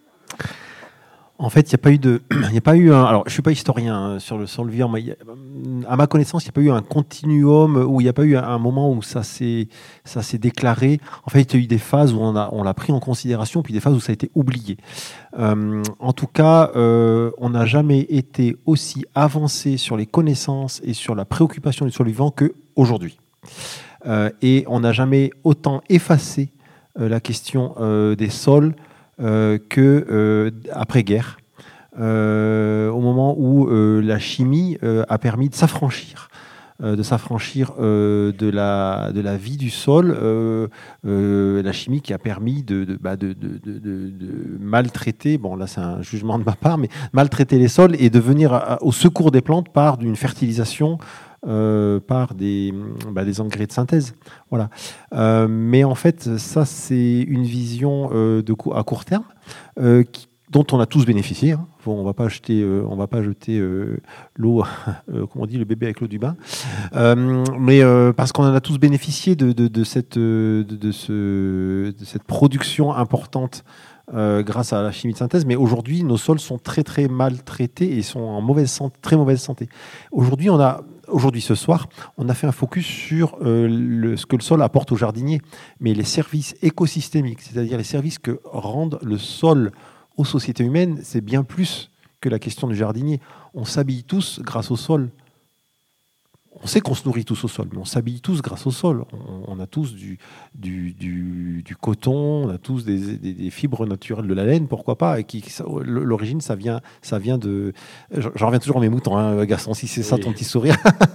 En fait, il n'y a pas eu de, il n'y a pas eu un. Alors, je suis pas historien hein, sur le sol vivant, mais il y a, à ma connaissance, il n'y a pas eu un continuum où il n'y a pas eu un moment où ça s'est, ça s'est déclaré. En fait, il y a eu des phases où on a, on l'a pris en considération, puis des phases où ça a été oublié. Euh, en tout cas, euh, on n'a jamais été aussi avancé sur les connaissances et sur la préoccupation du sol vivant qu'aujourd'hui. Euh, et on n'a jamais autant effacé euh, la question euh, des sols. Euh, que euh, après-guerre, euh, au moment où euh, la chimie euh, a permis de s'affranchir euh, de s'affranchir euh, de, la, de la vie du sol, euh, euh, la chimie qui a permis de, de, bah de, de, de, de, de maltraiter, bon là c'est un jugement de ma part, mais maltraiter les sols et de venir à, à, au secours des plantes par une fertilisation, euh, par des, bah, des engrais de synthèse. Voilà. Euh, mais en fait, ça c'est une vision euh, de cou- à court terme euh, qui, dont on a tous bénéficié. Hein. Bon, on va pas jeter, euh, on va pas jeter euh, l'eau, euh, comment on dit, le bébé avec l'eau du bain. Euh, mais euh, parce qu'on en a tous bénéficié de, de, de cette, de, de, ce, de cette production importante euh, grâce à la chimie de synthèse. Mais aujourd'hui, nos sols sont très très maltraités et sont en mauvaise santé, très mauvaise santé. Aujourd'hui, on a Aujourd'hui, ce soir, on a fait un focus sur euh, le, ce que le sol apporte aux jardiniers, mais les services écosystémiques, c'est-à-dire les services que rendent le sol aux sociétés humaines, c'est bien plus que la question du jardinier. On s'habille tous grâce au sol. On sait qu'on se nourrit tous au sol, mais on s'habille tous grâce au sol. On, on a tous du, du, du, du coton, on a tous des, des, des fibres naturelles de la laine, pourquoi pas. Et qui, ça, l'origine, ça vient, ça vient de... J'en reviens toujours à mes moutons, hein, Gaston, si c'est ça ton petit sourire.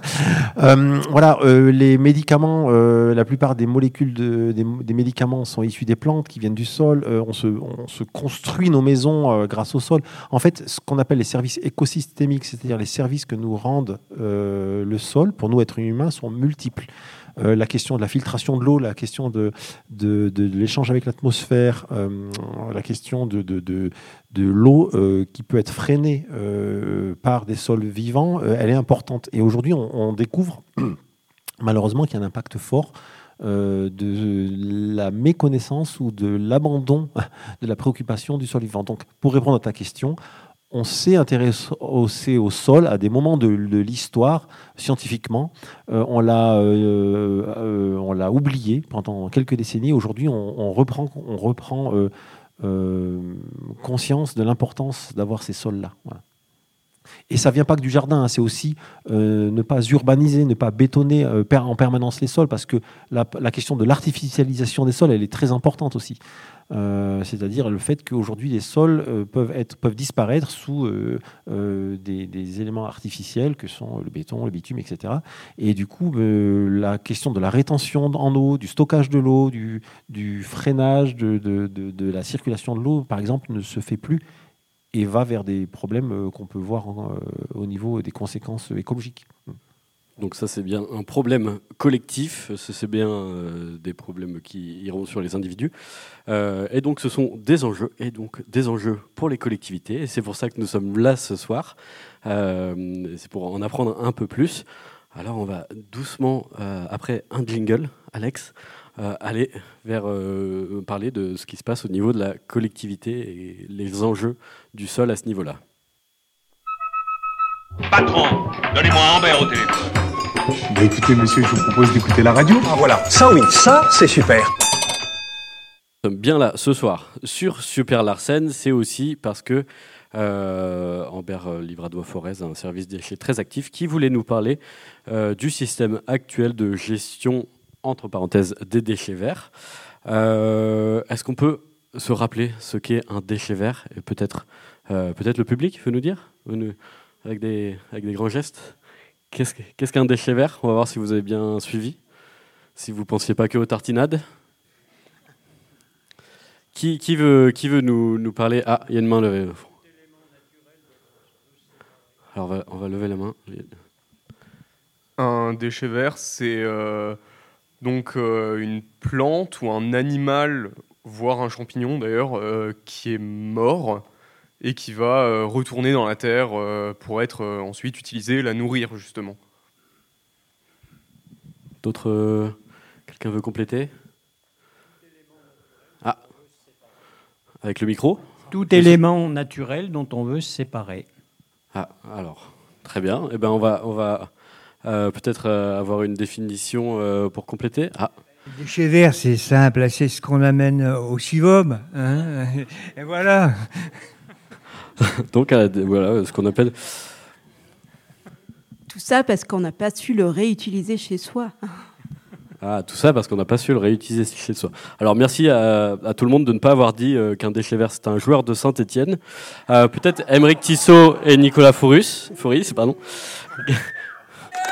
euh, voilà, euh, les médicaments, euh, la plupart des molécules de, des, des médicaments sont issus des plantes qui viennent du sol. Euh, on, se, on se construit nos maisons euh, grâce au sol. En fait, ce qu'on appelle les services écosystémiques, c'est-à-dire les services que nous rendent euh, le sol, pour nous, êtres humains, sont multiples. Euh, la question de la filtration de l'eau, la question de, de, de, de l'échange avec l'atmosphère, euh, la question de, de, de, de l'eau euh, qui peut être freinée euh, par des sols vivants, euh, elle est importante. Et aujourd'hui, on, on découvre malheureusement qu'il y a un impact fort euh, de la méconnaissance ou de l'abandon de la préoccupation du sol vivant. Donc, pour répondre à ta question, on s'est intéressé au sol à des moments de, de l'histoire, scientifiquement. Euh, on l'a euh, euh, on l'a oublié pendant quelques décennies. Aujourd'hui, on, on reprend, on reprend euh, euh, conscience de l'importance d'avoir ces sols-là. Voilà. Et ça ne vient pas que du jardin, hein, c'est aussi euh, ne pas urbaniser, ne pas bétonner euh, en permanence les sols, parce que la, la question de l'artificialisation des sols, elle est très importante aussi. Euh, c'est-à-dire le fait qu'aujourd'hui les sols euh, peuvent, être, peuvent disparaître sous euh, euh, des, des éléments artificiels que sont le béton, le bitume, et cetera. Et du coup, euh, la question de la rétention en eau, du stockage de l'eau, du, du freinage de, de, de, de la circulation de l'eau, par exemple, ne se fait plus et va vers des problèmes euh, qu'on peut voir en, euh, au niveau des conséquences écologiques. Donc ça, c'est bien un problème collectif, c'est bien euh, des problèmes qui iront sur les individus. Euh, et donc ce sont des enjeux, et donc des enjeux pour les collectivités. Et c'est pour ça que nous sommes là ce soir. Euh, c'est pour en apprendre un peu plus. Alors on va doucement, euh, après un jingle, Alex, euh, aller vers euh, parler de ce qui se passe au niveau de la collectivité et les enjeux du sol à ce niveau-là. Patron, donnez-moi Ambert au téléphone. Bah écoutez, monsieur, je vous propose d'écouter la radio. Ah voilà, ça oui, ça c'est super. Nous sommes bien là ce soir sur Super Larsen, c'est aussi parce que euh, Ambert Livradois-Forez a un service déchets très actif qui voulait nous parler euh, du système actuel de gestion, entre parenthèses, des déchets verts. Euh, est-ce qu'on peut se rappeler ce qu'est un déchet vert? Et peut-être, euh, peut-être le public veut nous dire nous, avec, des, avec des grands gestes. Qu'est-ce, qu'est-ce qu'un déchet vert? On va voir si vous avez bien suivi, si vous ne pensiez pas que aux tartinades. Qui, qui veut, qui veut nous, nous parler? Ah, il y a une main levée. Alors, on va, on va lever la main. Un déchet vert, c'est euh, donc euh, une plante ou un animal, voire un champignon d'ailleurs, euh, qui est mort et qui va euh, retourner dans la terre euh, pour être euh, ensuite utilisé, la nourrir justement. D'autres euh, quelqu'un veut compléter? Ah, avec le micro? Tout élément naturel dont on veut se séparer. Ah, alors, très bien. Eh ben, on va, on va euh, peut-être euh, avoir une définition euh, pour compléter. Ah. Le déchet vert, c'est simple, c'est ce qu'on amène au Civum, hein, et voilà. Donc, euh, voilà ce qu'on appelle... Tout ça parce qu'on n'a pas su le réutiliser chez soi. Ah, tout ça parce qu'on n'a pas su le réutiliser chez soi. Alors, merci à, à tout le monde de ne pas avoir dit euh, qu'un déchet vert, c'est un joueur de Saint-Étienne. Euh, peut-être Aymeric Tissot et Nicolas Fourus, Fouris, pardon.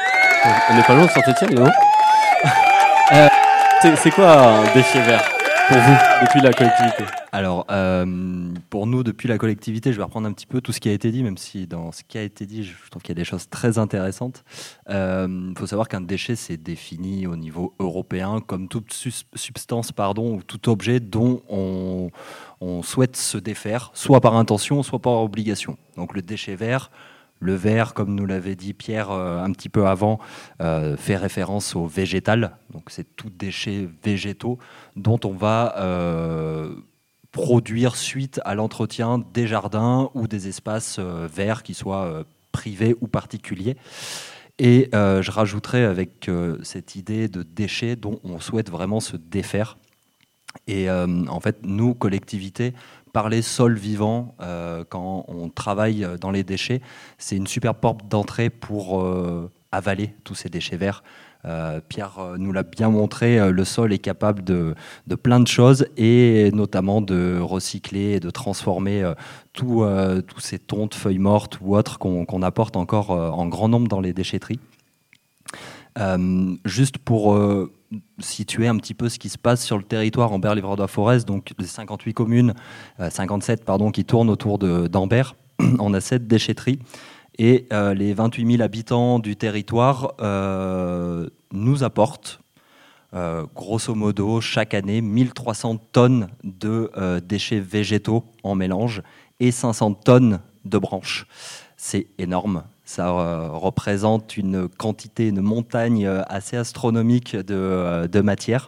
On n'est pas loin de Saint-Etienne, non euh, c'est, c'est quoi un déchet vert pour vous, depuis la collectivité? Alors, euh, pour nous, depuis la collectivité, je vais reprendre un petit peu tout ce qui a été dit, même si dans ce qui a été dit, je trouve qu'il y a des choses très intéressantes. Il euh, faut savoir qu'un déchet, c'est défini au niveau européen comme toute sus- substance pardon, ou tout objet dont on, on souhaite se défaire, soit par intention, soit par obligation. Donc le déchet vert, le vert, comme nous l'avait dit Pierre euh, un petit peu avant, euh, fait référence au végétal. Donc c'est tout déchet végétaux dont on va euh, produire suite à l'entretien des jardins ou des espaces euh, verts, qui soient euh, privés ou particuliers. Et euh, je rajouterais avec euh, cette idée de déchets dont on souhaite vraiment se défaire. Et euh, en fait, nous, collectivité, parler sol vivant euh, quand on travaille dans les déchets, c'est une super porte d'entrée pour euh, avaler tous ces déchets verts. Euh, Pierre nous l'a bien montré, euh, le sol est capable de, de plein de choses, et notamment de recycler et de transformer euh, tous euh, ces tontes, feuilles mortes ou autres qu'on, qu'on apporte encore euh, en grand nombre dans les déchetteries. Euh, juste pour euh, situer un petit peu ce qui se passe sur le territoire Ambert-Livradois-Forez, donc les cinquante-huit communes, euh, cinquante-sept pardon, qui tournent autour de, d'Ambert, on a sept déchetteries. Et euh, les vingt-huit mille habitants du territoire euh, nous apportent, euh, grosso modo, chaque année, mille trois cents tonnes de euh, déchets végétaux en mélange et cinq cents tonnes de branches. C'est énorme. Ça euh, représente une quantité, une montagne assez astronomique de, euh, de matière.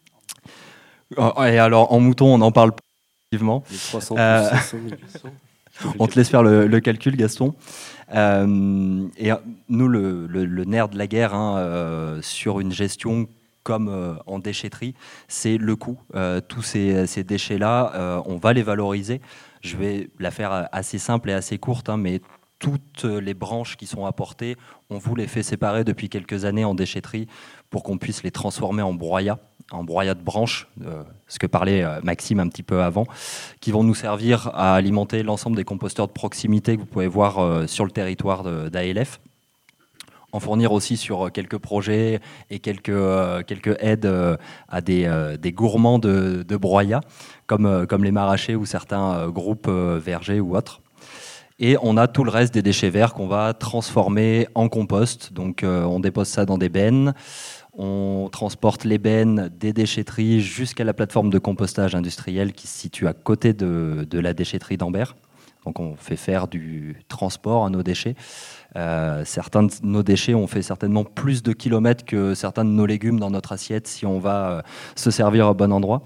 Et alors, en mouton, on en parle positivement. trois cents euh, plus cinq cents mille. On te laisse faire le, le calcul, Gaston. Euh, et nous, le, le, le nerf de la guerre hein, euh, sur une gestion comme euh, en déchetterie, c'est le coût. Euh, tous ces, ces déchets-là, euh, on va les valoriser. Je vais la faire assez simple et assez courte, hein, mais toutes les branches qui sont apportées, on vous les fait séparer depuis quelques années en déchetterie pour qu'on puisse les transformer en broyat, en broyat de branches, euh, ce que parlait euh, Maxime un petit peu avant, qui vont nous servir à alimenter l'ensemble des composteurs de proximité que vous pouvez voir euh, sur le territoire de, d'A L F. En fournir aussi sur quelques projets et quelques, euh, quelques aides euh, à des, euh, des gourmands de, de broyat, comme, euh, comme les maraîchers ou certains euh, groupes euh, vergers ou autres. Et on a tout le reste des déchets verts qu'on va transformer en compost. Donc euh, on dépose ça dans des bennes, on transporte les bennes des déchetteries jusqu'à la plateforme de compostage industriel qui se situe à côté de, de la déchetterie d'Ambert. Donc on fait faire du transport à nos déchets. Euh, certains de nos déchets ont fait certainement plus de kilomètres que certains de nos légumes dans notre assiette si on va euh, se servir au bon endroit.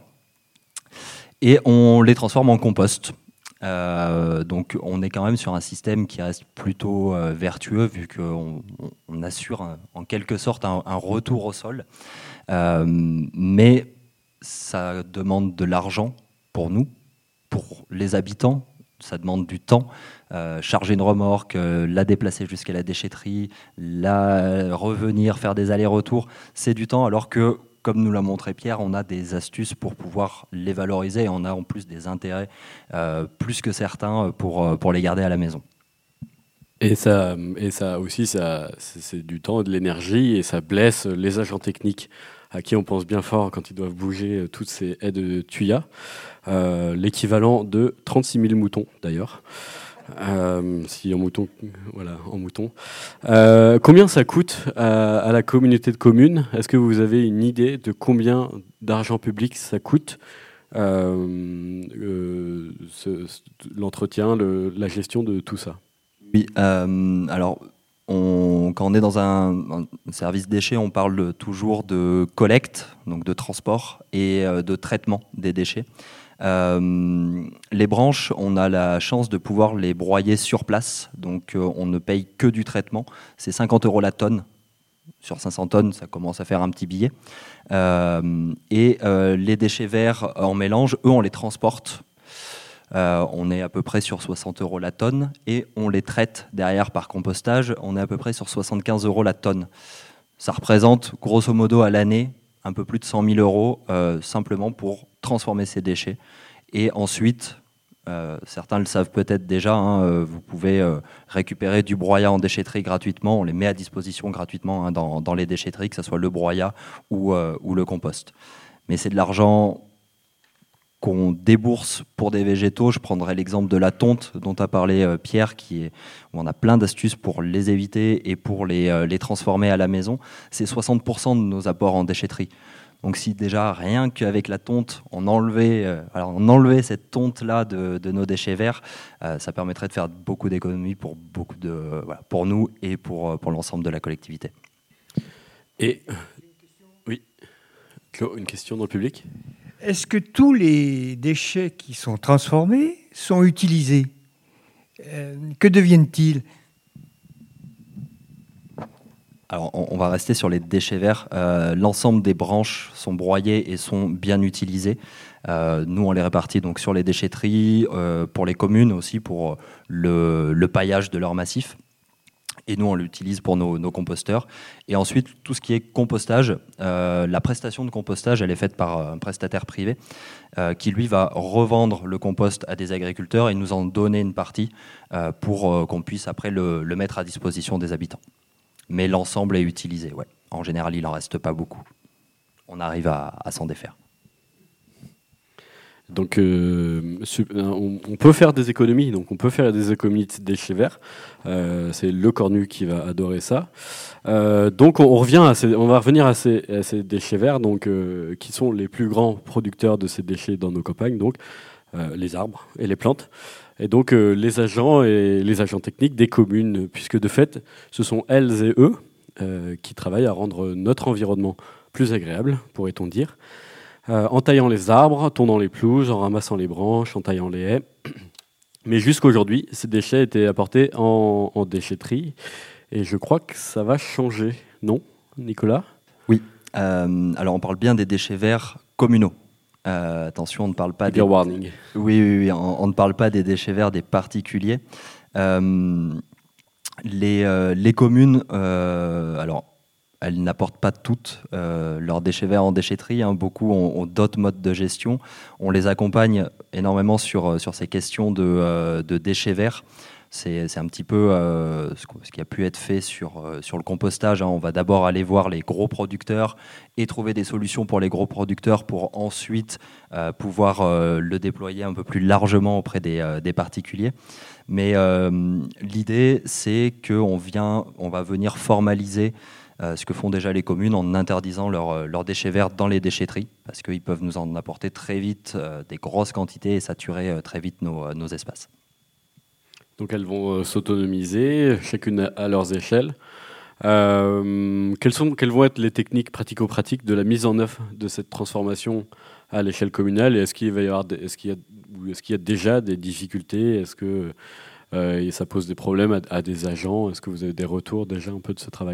Et on les transforme en compost. Euh, donc on est quand même sur un système qui reste plutôt euh, vertueux vu qu'on on, on assure un, en quelque sorte un, un retour au sol. Euh, mais ça demande de l'argent pour nous, pour les habitants. Ça demande du temps, euh, charger une remorque, euh, la déplacer jusqu'à la déchetterie, la revenir, faire des allers-retours, c'est du temps, alors que, comme nous l'a montré Pierre, on a des astuces pour pouvoir les valoriser et on a en plus des intérêts euh, plus que certains pour, pour les garder à la maison. Et ça, et ça aussi, ça, c'est, c'est du temps et de l'énergie et ça blesse les agents techniques à qui on pense bien fort quand ils doivent bouger toutes ces haies de tuyas. Euh, l'équivalent de trente-six mille moutons d'ailleurs, euh, si en mouton, voilà, en mouton. Euh, combien ça coûte à, à la communauté de communes? Est-ce que vous avez une idée de combien d'argent public ça coûte euh, euh, ce, ce, l'entretien, le, la gestion de tout ça? Oui, euh, alors on, quand on est dans un, un service déchets, on parle toujours de collecte, donc de transport et de traitement des déchets. Euh, les branches, on a la chance de pouvoir les broyer sur place, donc euh, on ne paye que du traitement. C'est cinquante euros la tonne. Sur cinq cents tonnes, ça commence à faire un petit billet. Euh, et euh, les déchets verts en mélange, eux, on les transporte. Euh, on est à peu près sur soixante euros la tonne et on les traite derrière par compostage. On est à peu près sur soixante-quinze euros la tonne. Ça représente grosso modo à l'année un peu plus de cent mille euros euh, simplement pour transformer ces déchets et ensuite Euh, certains le savent peut-être déjà, hein, euh, vous pouvez euh, récupérer du broyat en déchetterie gratuitement, on les met à disposition gratuitement hein, dans, dans les déchetteries, que ce soit le broyat ou, euh, ou le compost. Mais c'est de l'argent qu'on débourse pour des végétaux. Je prendrai l'exemple de la tonte dont a parlé euh, Pierre, qui est, où on a plein d'astuces pour les éviter et pour les, euh, les transformer à la maison. C'est soixante pour cent de nos apports en déchetterie. Donc si déjà, rien qu'avec la tonte, on enlevait, euh, alors on enlevait cette tonte-là de, de nos déchets verts, euh, ça permettrait de faire beaucoup d'économies pour, beaucoup de, euh, voilà, pour nous et pour, pour l'ensemble de la collectivité. Et, oui, Claude, une question dans le public ? Est-ce que tous les déchets qui sont transformés sont utilisés ? euh, Que deviennent-ils ? Alors, on, on va rester sur les déchets verts. Euh, l'ensemble des branches sont broyées et sont bien utilisées. Euh, nous, on les répartit donc sur les déchetteries, euh, pour les communes aussi, pour le, le paillage de leur massif. Et nous, on l'utilise pour nos, nos composteurs. Et ensuite, tout ce qui est compostage, euh, la prestation de compostage, elle est faite par un prestataire privé euh, qui, lui, va revendre le compost à des agriculteurs et nous en donner une partie euh, pour euh, qu'on puisse après le, le mettre à disposition des habitants. Mais l'ensemble est utilisé, ouais. En général, il n'en reste pas beaucoup. On arrive à, à s'en défaire. Donc, euh, on, on peut faire des économies. Donc, on peut faire des économies de déchets verts. Euh, c'est le Cornu qui va adorer ça. Euh, donc, on, on revient à ces, on va revenir à ces, à ces déchets verts, donc euh, qui sont les plus grands producteurs de ces déchets dans nos campagnes. Donc, euh, les arbres et les plantes. Et donc, euh, les agents et les agents techniques des communes, puisque de fait, ce sont elles et eux euh, qui travaillent à rendre notre environnement plus agréable, pourrait-on dire. Euh, en taillant les arbres, tondant les pelouses, en ramassant les branches, en taillant les haies. Mais jusqu'aujourd'hui, ces déchets étaient apportés en, en déchetterie. Et je crois que ça va changer, non, Nicolas ? Oui. Euh, alors, on parle bien des déchets verts communaux. Euh, attention, on ne parle pas des... warning. Oui, oui, oui, on, on ne parle pas des déchets verts des particuliers. Euh, les, euh, les communes, euh, alors... elles n'apportent pas toutes euh, leurs déchets verts en déchetterie. Hein. Beaucoup ont, ont d'autres modes de gestion. On les accompagne énormément sur, sur ces questions de, euh, de déchets verts. C'est, c'est un petit peu euh, ce, ce qui a pu être fait sur, euh, sur le compostage. Hein. On va d'abord aller voir les gros producteurs et trouver des solutions pour les gros producteurs pour ensuite euh, pouvoir euh, le déployer un peu plus largement auprès des, euh, des particuliers. Mais euh, l'idée, c'est qu'on vient, on va venir formaliser Euh, ce que font déjà les communes en interdisant leurs leur déchets verts dans les déchetteries, parce qu'ils peuvent nous en apporter très vite euh, des grosses quantités et saturer euh, très vite nos, nos espaces. Donc elles vont euh, s'autonomiser, chacune à leurs échelles. Euh, quelles, sont, quelles vont être les techniques pratico-pratiques de la mise en œuvre de cette transformation à l'échelle communale ? Et est-ce qu'il va y avoir, des, est-ce qu'il y a, est-ce qu'il y a déjà des difficultés ? Est-ce que euh, ça pose des problèmes à, à des agents ? Est-ce que vous avez des retours déjà un peu de ce travail-là ?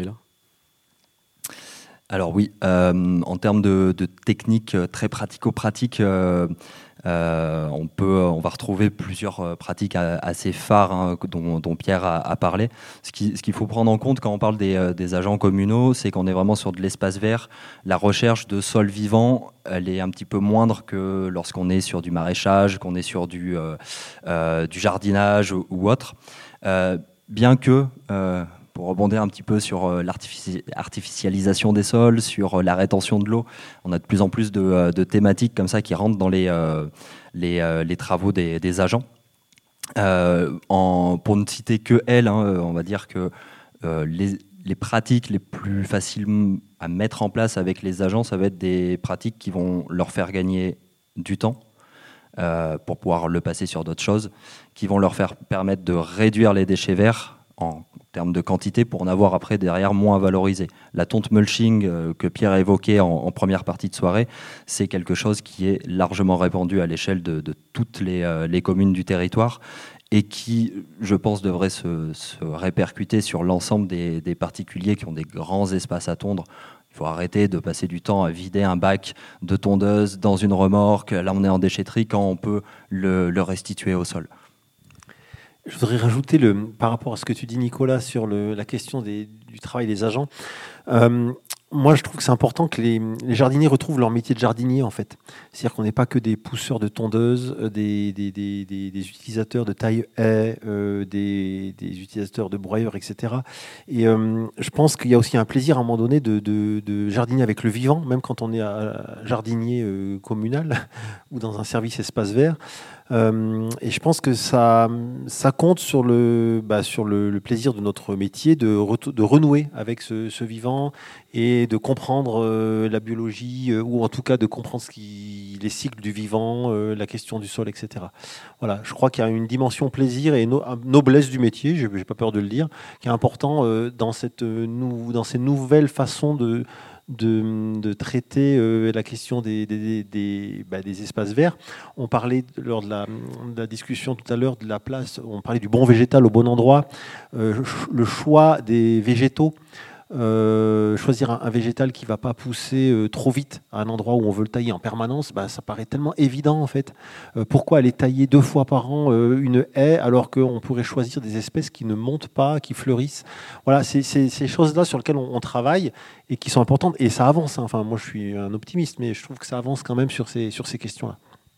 Alors oui, euh, en termes de, de techniques très pratico-pratiques, euh, euh, on, peut, on va retrouver plusieurs pratiques assez phares hein, dont, dont Pierre a, a parlé. Ce, qui, ce qu'il faut prendre en compte quand on parle des, des agents communaux, c'est qu'on est vraiment sur de l'espace vert. La recherche de sols vivants, elle est un petit peu moindre que lorsqu'on est sur du maraîchage, qu'on est sur du, euh, euh, du jardinage ou, ou autre. Euh, bien que... Euh, pour rebondir un petit peu sur euh, l'artificialisation des sols, sur euh, la rétention de l'eau. On a de plus en plus de, euh, de thématiques comme ça qui rentrent dans les, euh, les, euh, les travaux des, des agents. Euh, en, pour ne citer que elles, hein, on va dire que euh, les, les pratiques les plus faciles à mettre en place avec les agents, ça va être des pratiques qui vont leur faire gagner du temps euh, pour pouvoir le passer sur d'autres choses, qui vont leur faire permettre de réduire les déchets verts en termes de quantité pour en avoir après derrière moins valorisé. La tonte mulching euh, que Pierre a évoqué en, en première partie de soirée, c'est quelque chose qui est largement répandu à l'échelle de, de toutes les, euh, les communes du territoire et qui, je pense, devrait se, se répercuter sur l'ensemble des, des particuliers qui ont des grands espaces à tondre. Il faut arrêter de passer du temps à vider un bac de tondeuse dans une remorque. Là, on est en déchetterie quand on peut le, le restituer au sol. Je voudrais rajouter, le, par rapport à ce que tu dis, Nicolas, sur le, la question des, du travail des agents. Euh, moi, je trouve que c'est important que les, les jardiniers retrouvent leur métier de jardinier, en fait. C'est-à-dire qu'on n'est pas que des pousseurs de tondeuses, euh, des, des, des, des, des utilisateurs de taille-haie, euh, des, des utilisateurs de broyeurs, et cetera. Et euh, je pense qu'il y a aussi un plaisir, à un moment donné, de, de, de jardiner avec le vivant, même quand on est à jardinier euh, communal ou dans un service espace vert. Euh, et je pense que ça, ça compte sur, le, bah, sur le, le plaisir de notre métier de, re- de renouer avec ce, ce vivant et de comprendre euh, la biologie, euh, ou en tout cas de comprendre ce qui, les cycles du vivant, euh, la question du sol, et cetera. Voilà, je crois qu'il y a une dimension plaisir et no- noblesse du métier, je n'ai pas peur de le dire, qui est important euh, dans, cette, euh, nou- dans ces nouvelles façons de... De, de traiter euh, la question des, des, des, bah, des espaces verts. On parlait lors de la, de la discussion tout à l'heure de la place, on parlait du bon végétal au bon endroit, euh, le choix des végétaux. Euh, choisir un, un végétal qui ne va pas pousser euh, trop vite à un endroit où on veut le tailler en permanence, bah, ça paraît tellement évident en fait. Euh, pourquoi aller tailler deux fois par an euh, une haie alors qu'on pourrait choisir des espèces qui ne montent pas, qui fleurissent? Voilà, c'est ces choses-là sur lesquelles on, on travaille et qui sont importantes, et ça avance. Hein. Enfin, moi je suis un optimiste, mais je trouve que ça avance quand même sur ces, sur ces questions-là.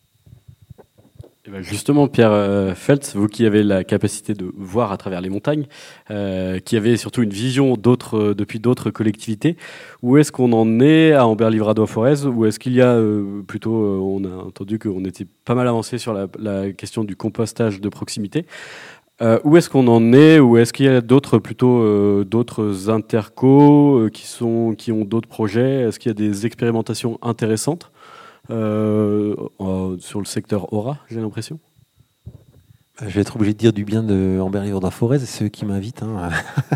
Et ben justement, Pierre euh, Feltz, vous qui avez la capacité de voir à travers les montagnes, euh, qui avez surtout une vision d'autres, euh, depuis d'autres collectivités, où est-ce qu'on en est à Ambert-Livrado-Forez? Ou est-ce qu'il y a euh, plutôt, euh, on a entendu qu'on était pas mal avancé sur la, la question du compostage de proximité. Euh, où est-ce qu'on en est? Ou est-ce qu'il y a d'autres plutôt euh, d'autres intercos euh, qui sont qui ont d'autres projets? Est-ce qu'il y a des expérimentations intéressantes euh, euh, sur le secteur Aura, j'ai l'impression? Je vais être obligé de dire du bien de Ambert-Livrado-Forez, c'est ceux qui m'invitent. Hein.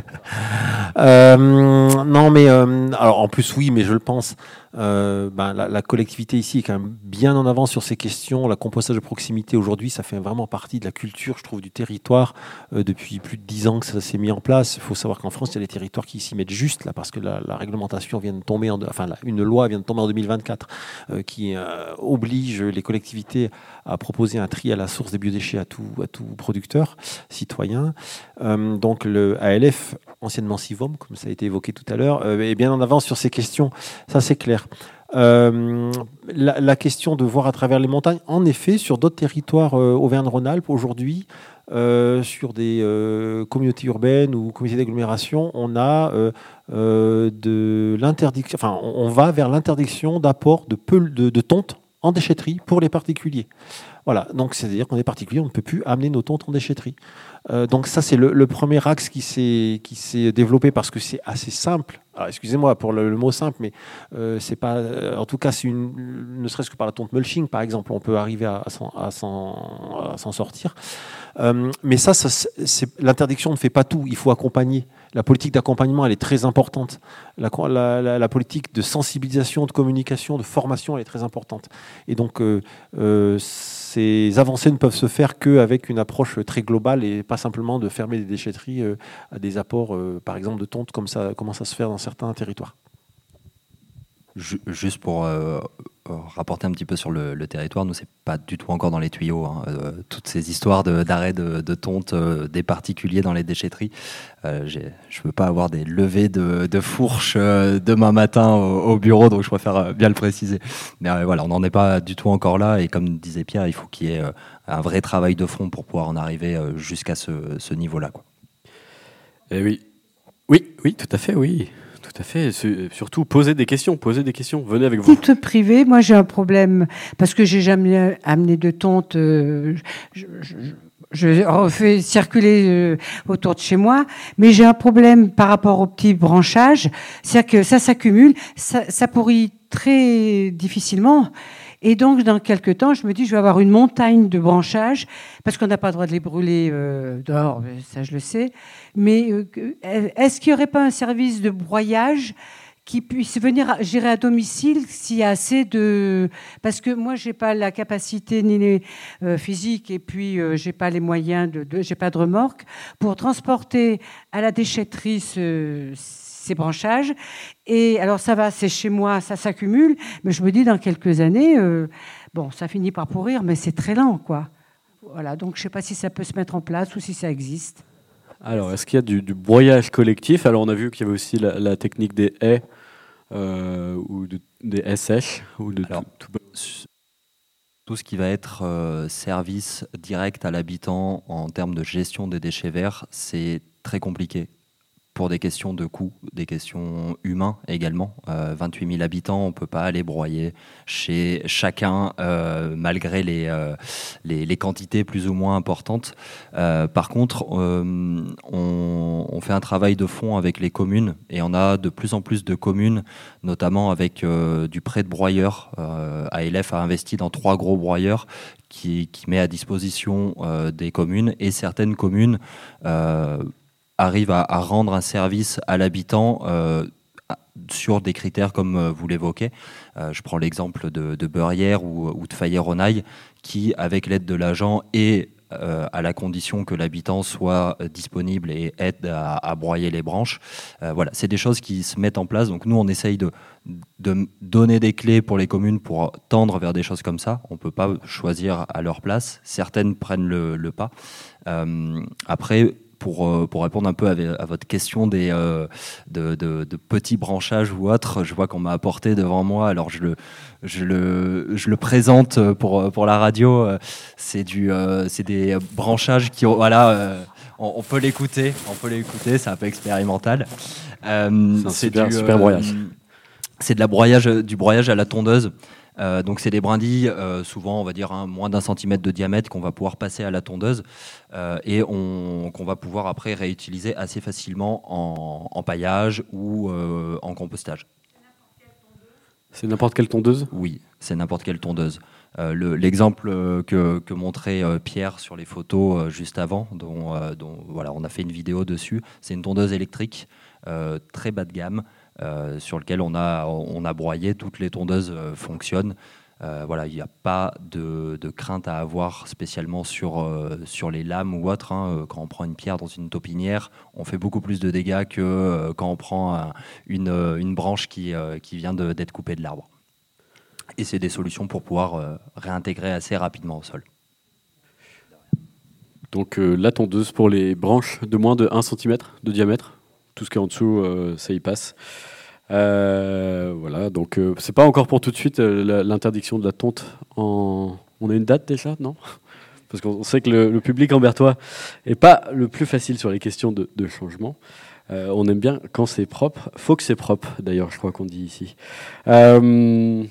euh, non, mais euh, alors en plus oui, mais je le pense. Euh, ben, la, la collectivité ici est quand même bien en avance sur ces questions. La compostage de proximité aujourd'hui, ça fait vraiment partie de la culture, je trouve, du territoire. Euh, depuis plus de dix ans que ça s'est mis en place. Il faut savoir qu'en France, il y a des territoires qui s'y mettent juste là, parce que la, la réglementation vient de tomber, en, enfin la, une loi vient de tomber en deux mille vingt-quatre euh, qui euh, oblige les collectivités à proposer un tri à la source des biodéchets à tout, à tout producteur, citoyen. Euh, donc le A L F, anciennement Sivom, comme ça a été évoqué tout à l'heure, euh, est bien en avance sur ces questions. Ça, c'est clair. Euh, la, la question de voir à travers les montagnes, en effet, sur d'autres territoires euh, Auvergne-Rhône-Alpes aujourd'hui, euh, sur des euh, communautés urbaines ou communautés d'agglomération, on a euh, euh, de l'interdiction. Enfin, on, on va vers l'interdiction d'apport de, peul- de, de tonte en déchetterie pour les particuliers. Voilà, donc c'est-à-dire qu'on est particulier, on ne peut plus amener nos tontes en déchetterie. Euh, donc ça, c'est le, le premier axe qui s'est, qui s'est développé parce que c'est assez simple. Alors, excusez-moi pour le, le mot simple, mais euh, c'est pas. Euh, en tout cas, c'est une, ne serait-ce que par la tonte mulching, par exemple, on peut arriver à, à, s'en, à, s'en, à s'en sortir. Euh, mais ça, ça c'est, l'interdiction ne fait pas tout. Il faut accompagner. La politique d'accompagnement, elle est très importante. La, la, la, la politique de sensibilisation, de communication, de formation, elle est très importante. Et donc, euh, euh, ces avancées ne peuvent se faire qu'avec une approche très globale et pas simplement de fermer des déchetteries euh, à des apports, euh, par exemple, de tonte, comme ça commence à se faire dans certains territoires. Juste pour euh, rapporter un petit peu sur le, le territoire, nous, c'est pas du tout encore dans les tuyaux. Hein. Euh, toutes ces histoires de, d'arrêt de, de tonte euh, des particuliers dans les déchetteries, euh, j'ai, je veux pas avoir des levées de, de fourches euh, demain matin au, au bureau, donc je préfère bien le préciser. Mais euh, voilà, on n'en est pas du tout encore là, et comme disait Pierre, il faut qu'il y ait euh, un vrai travail de fond pour pouvoir en arriver euh, jusqu'à ce, ce niveau-là, quoi. Et oui, oui, oui, tout à fait, oui. Tout à fait. Surtout, poser des questions. Poser des questions. Venez avec vous. Titre privé, moi j'ai un problème parce que j'ai jamais amené de tonte. Euh, je, je, je refais circuler euh, autour de chez moi, mais j'ai un problème par rapport au petit branchage. C'est-à-dire que ça s'accumule, ça, ça pourrit très difficilement. Et donc, dans quelques temps, je me dis, je vais avoir une montagne de branchages, parce qu'on n'a pas le droit de les brûler euh, dehors, ça je le sais. Mais euh, est-ce qu'il n'y aurait pas un service de broyage qui puisse venir gérer à domicile s'il y a assez de... Parce que moi, je n'ai pas la capacité ni les euh, physiques, et puis euh, je n'ai pas les moyens, de, de, je n'ai pas de remorque, pour transporter à la déchetterie ce... ces branchages. Et alors ça va, c'est chez moi, ça s'accumule, mais je me dis dans quelques années, euh, bon, ça finit par pourrir, mais c'est très lent, quoi. Voilà, donc je ne sais pas si ça peut se mettre en place ou si ça existe. Alors, est-ce qu'il y a du, du broyage collectif? Alors, on a vu qu'il y avait aussi la, la technique des haies euh, ou de, des S H ou de Alors, tout, tout... tout ce qui va être euh, service direct à l'habitant en termes de gestion des déchets verts, c'est très compliqué. Pour des questions de coût, des questions humains également. Euh, vingt-huit mille habitants, on ne peut pas aller broyer chez chacun, euh, malgré les, euh, les, les quantités plus ou moins importantes. Euh, par contre, euh, on, on fait un travail de fond avec les communes, et on a de plus en plus de communes, notamment avec euh, du prêt de broyeurs. Euh, A L F a investi dans trois gros broyeurs qui, qui met à disposition euh, des communes, et certaines communes euh, arrive à, à rendre un service à l'habitant euh, sur des critères comme euh, vous l'évoquez. Euh, je prends l'exemple de, de Beurières ou, ou de Fayet-Ronaille, qui, avec l'aide de l'agent et euh, à la condition que l'habitant soit euh, disponible et aide à, à broyer les branches, euh, voilà, c'est des choses qui se mettent en place. Donc nous, on essaye de, de donner des clés pour les communes pour tendre vers des choses comme ça. On ne peut pas choisir à leur place. Certaines prennent le, le pas. Euh, après, Pour, pour répondre un peu à, à votre question des, euh, de, de, de petits branchages ou autres, je vois qu'on m'a apporté devant moi, alors je le, je le, je le présente pour, pour la radio, c'est, du, euh, c'est des branchages qui, voilà, euh, on, on peut l'écouter, on peut l'écouter, c'est un peu expérimental. Euh, c'est un c'est super, du, super broyage. Euh, c'est de la broyage, du broyage à la tondeuse. Euh, donc c'est des brindilles, euh, souvent on va dire hein, moins d'un centimètre de diamètre, qu'on va pouvoir passer à la tondeuse euh, et on, qu'on va pouvoir après réutiliser assez facilement en, en paillage ou euh, en compostage. C'est n'importe quelle tondeuse ? Oui, c'est n'importe quelle tondeuse. Euh, le, l'exemple que, que montrait euh, Pierre sur les photos euh, juste avant, dont, euh, dont voilà, on a fait une vidéo dessus, c'est une tondeuse électrique euh, très bas de gamme. Euh, sur lequel on a, on a broyé, toutes les tondeuses euh, fonctionnent. Euh, voilà, il n'y a pas de, de crainte à avoir spécialement sur, euh, sur les lames ou autres. Hein. Quand on prend une pierre dans une taupinière, on fait beaucoup plus de dégâts que euh, quand on prend un, une, une branche qui, euh, qui vient de, d'être coupée de l'arbre. Et c'est des solutions pour pouvoir euh, réintégrer assez rapidement au sol. Donc euh, la tondeuse pour les branches de moins de un centimètre de diamètre. Tout ce qui est en dessous, euh, ça y passe. Euh, voilà, donc euh, c'est pas encore pour tout de suite euh, la, l'interdiction de la tonte. En... On a une date déjà, non ? Parce qu'on sait que le, le public ambertois est pas le plus facile sur les questions de, de changement. Euh, on aime bien quand c'est propre. Faut que c'est propre, d'ailleurs, je crois qu'on dit ici. Euh,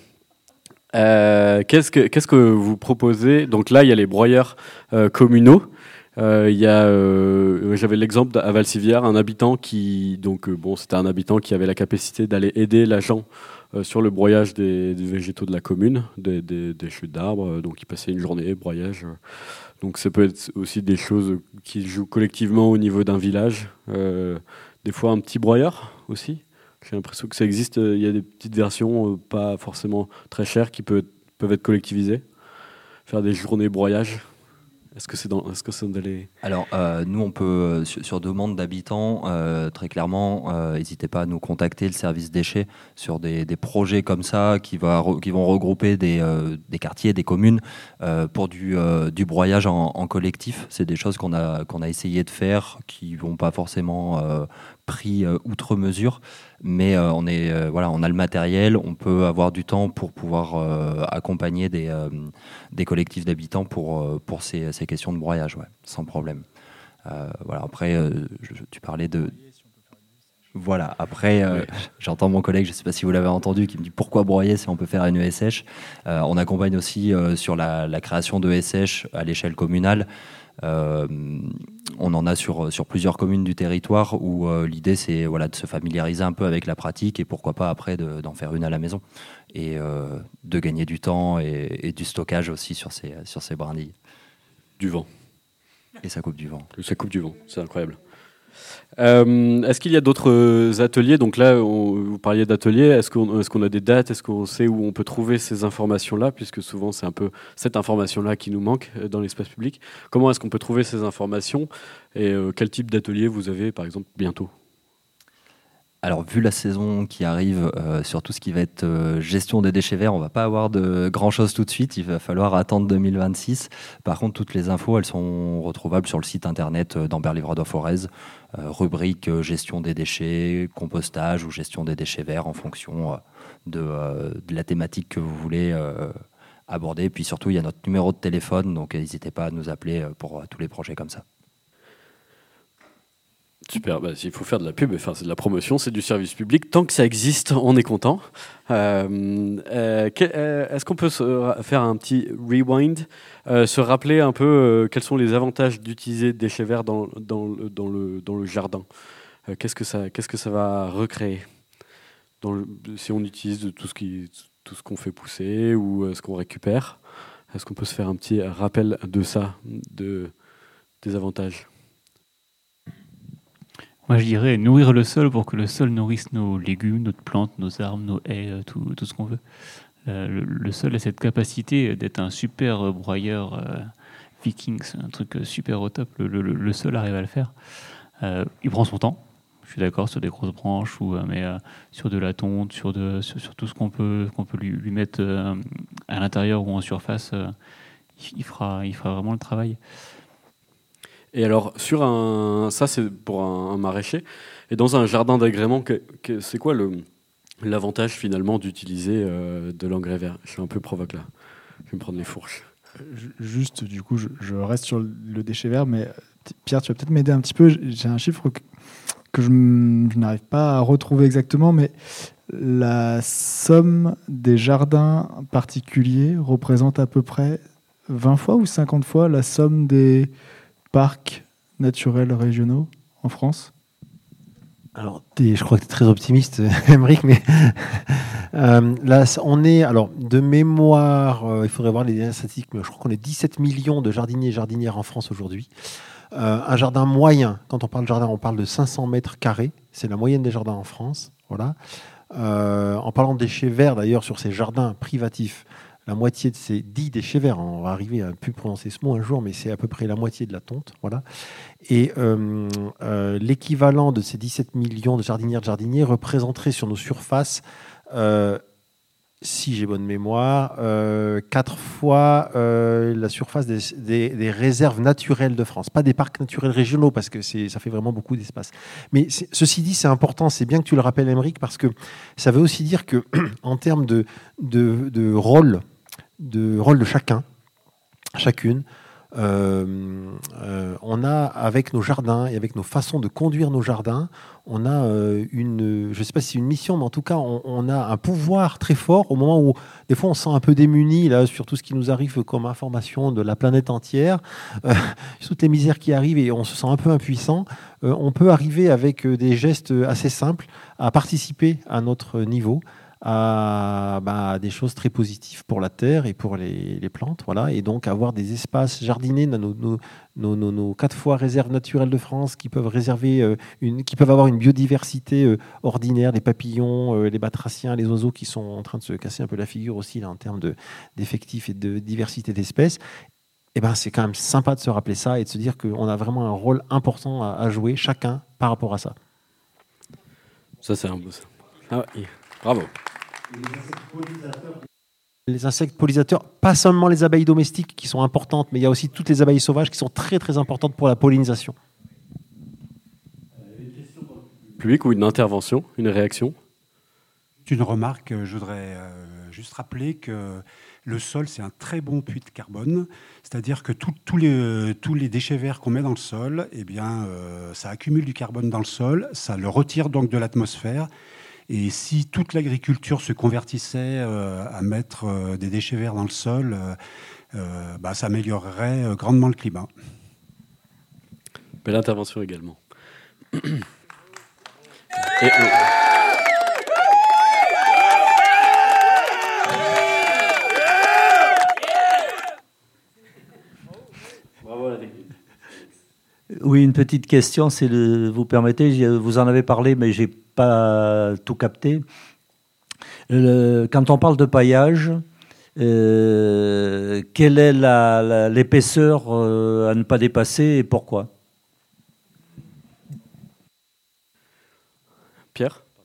euh, qu'est-ce que qu'est-ce que vous proposez ? Donc là, il y a les broyeurs euh, communaux. Euh, y a, euh, j'avais l'exemple à Valcivière, un habitant qui, donc euh, bon, c'était un habitant qui avait la capacité d'aller aider l'agent euh, sur le broyage des, des végétaux de la commune, des, des, des chutes d'arbres. Donc il passait une journée broyage. Donc ça peut être aussi des choses qui jouent collectivement au niveau d'un village. Euh, des fois un petit broyeur aussi. J'ai l'impression que ça existe. Il y a des petites versions euh, pas forcément très chères qui peut, peuvent être collectivisées. Faire des journées broyage. Est-ce que c'est dans, est-ce que c'est dans les... Alors, euh, nous, on peut, euh, sur, sur demande d'habitants, euh, très clairement, n'hésitez euh, pas à nous contacter, le service déchets, sur des, des projets comme ça qui, va, qui vont regrouper des, euh, des quartiers, des communes, euh, pour du, euh, du broyage en, en collectif. C'est des choses qu'on a, qu'on a essayé de faire, qui ne vont pas forcément euh, pris euh, outre mesure. Mais euh, on, est, euh, voilà, on a le matériel, on peut avoir du temps pour pouvoir euh, accompagner des, euh, des collectifs d'habitants pour, euh, pour ces, ces questions de broyage, ouais, sans problème. Euh, voilà, après, euh, je, tu parlais de... Voilà, après, euh, ouais. J'entends mon collègue, je ne sais pas si vous l'avez entendu, qui me dit pourquoi broyer si on peut faire une E S H. Euh, on accompagne aussi euh, sur la, la création de E S H à l'échelle communale. Euh, on en a sur, sur plusieurs communes du territoire où euh, l'idée c'est voilà, de se familiariser un peu avec la pratique et pourquoi pas après de, d'en faire une à la maison et euh, de gagner du temps et, et du stockage aussi sur ces, sur ces brindilles. Du vent. Et ça coupe du vent. Ça coupe du vent, c'est incroyable. Euh, est-ce qu'il y a d'autres ateliers ? Donc là, on, vous parliez d'ateliers. Est-ce qu'on, est-ce qu'on a des dates ? Est-ce qu'on sait où on peut trouver ces informations-là ? Puisque souvent, c'est un peu cette information-là qui nous manque dans l'espace public. Comment est-ce qu'on peut trouver ces informations ? Et euh, quel type d'atelier vous avez, par exemple, bientôt ? Alors, vu la saison qui arrive, euh, sur tout ce qui va être euh, gestion des déchets verts, on va pas avoir de grand-chose tout de suite. Il va falloir attendre deux mille vingt-six. Par contre, toutes les infos, elles sont retrouvables sur le site internet d'Amberlivre-de-Forez, euh, rubrique euh, gestion des déchets, compostage ou gestion des déchets verts en fonction euh, de, euh, de la thématique que vous voulez euh, aborder. Et puis surtout, il y a notre numéro de téléphone, donc n'hésitez pas à nous appeler pour euh, tous les projets comme ça. Super, bah, s'il faut faire de la pub, enfin, c'est de la promotion, c'est du service public. Tant que ça existe, on est content. Euh, euh, que, euh, est-ce qu'on peut se faire un petit rewind, euh, se rappeler un peu euh, quels sont les avantages d'utiliser des déchets verts dans, dans, le, dans, le, dans le jardin euh, qu'est-ce que ça, qu'est-ce que ça va recréer dans le, si on utilise tout ce, qui, tout ce qu'on fait pousser ou euh, ce qu'on récupère? Est-ce qu'on peut se faire un petit rappel de ça, de, des avantages? Moi, je dirais nourrir le sol pour que le sol nourrisse nos légumes, notre plante, nos arbres, nos haies, tout, tout ce qu'on veut. Euh, le, le sol a cette capacité d'être un super broyeur euh, viking, c'est un truc super au top. Le, le, le sol arrive à le faire. Euh, il prend son temps. Je suis d'accord sur des grosses branches, ou, euh, mais euh, sur de la tonte, sur, de, sur, sur tout ce qu'on peut, qu'on peut lui, lui mettre euh, à l'intérieur ou en surface, euh, il, il, fera, il fera vraiment le travail. Et alors, sur un, ça c'est pour un, un maraîcher, et dans un jardin d'agrément, que, que, c'est quoi le, l'avantage finalement d'utiliser euh, de l'engrais vert? Je suis un peu provoque là, je vais me prendre les fourches. Juste, du coup, je, je reste sur le déchet vert, mais Pierre, tu vas peut-être m'aider un petit peu. J'ai un chiffre que, que je, je n'arrive pas à retrouver exactement, mais la somme des jardins particuliers représente à peu près vingt fois ou cinquante fois la somme des parcs naturels régionaux en France. Alors, je crois que tu es très optimiste, Aymeric, mais euh, là, on est, alors, de mémoire, euh, il faudrait voir les statistiques, mais je crois qu'on est dix-sept millions de jardiniers et jardinières en France aujourd'hui. Euh, un jardin moyen, quand on parle de jardin, on parle de cinq cents mètres carrés, c'est la moyenne des jardins en France. Voilà. Euh, en parlant de déchets verts, d'ailleurs, sur ces jardins privatifs, la moitié de ces dix déchets verts, on va arriver à ne plus prononcer ce mot un jour, mais c'est à peu près la moitié de la tonte. Voilà. Et euh, euh, l'équivalent de ces dix-sept millions de jardinières et de jardiniers représenterait sur nos surfaces, euh, si j'ai bonne mémoire, euh, quatre fois euh, la surface des, des, des réserves naturelles de France. Pas des parcs naturels régionaux, parce que c'est, ça fait vraiment beaucoup d'espace. Mais ceci dit, c'est important, c'est bien que tu le rappelles, Aymeric, parce que ça veut aussi dire qu'en termes de, de, de rôle, de rôle de chacun, chacune, euh, euh, on a avec nos jardins et avec nos façons de conduire nos jardins, on a euh, une, je ne sais pas si c'est une mission, mais en tout cas, on, on a un pouvoir très fort au moment où des fois on se sent un peu démuni là, sur tout ce qui nous arrive comme information de la planète entière, euh, toutes les misères qui arrivent et on se sent un peu impuissant. Euh, on peut arriver avec des gestes assez simples à participer à notre niveau à bah, des choses très positives pour la terre et pour les, les plantes, voilà, et donc avoir des espaces jardinés, nos, nos, nos, nos, nos quatre fois réserves naturelles de France qui peuvent réserver euh, une, qui peuvent avoir une biodiversité euh, ordinaire, les papillons, euh, les batraciens, les oiseaux qui sont en train de se casser un peu la figure aussi là, en termes de, d'effectifs et de diversité d'espèces. Et ben, c'est quand même sympa de se rappeler ça et de se dire qu'on a vraiment un rôle important à, à jouer chacun par rapport à ça. Ça c'est un beau ça. Ah ouais. Bravo. Les insectes pollinisateurs, pas seulement les abeilles domestiques qui sont importantes, mais il y a aussi toutes les abeilles sauvages qui sont très très importantes pour la pollinisation. Public ou une intervention, une réaction? Une remarque, je voudrais euh, juste rappeler que le sol, c'est un très bon puits de carbone, c'est-à-dire que tous les, tous les déchets verts qu'on met dans le sol, eh bien, euh, ça accumule du carbone dans le sol, ça le retire donc de l'atmosphère. Et si toute l'agriculture se convertissait euh, à mettre euh, des déchets verts dans le sol, euh, euh, bah, ça améliorerait euh, grandement le climat. Belle intervention également. Et on... Bravo la technique. Oui, une petite question, si vous permettez, vous en avez parlé, mais j'ai pas tout capté. Le, quand on parle de paillage, euh, quelle est la, la, l'épaisseur euh, à ne pas dépasser et pourquoi? Pierre?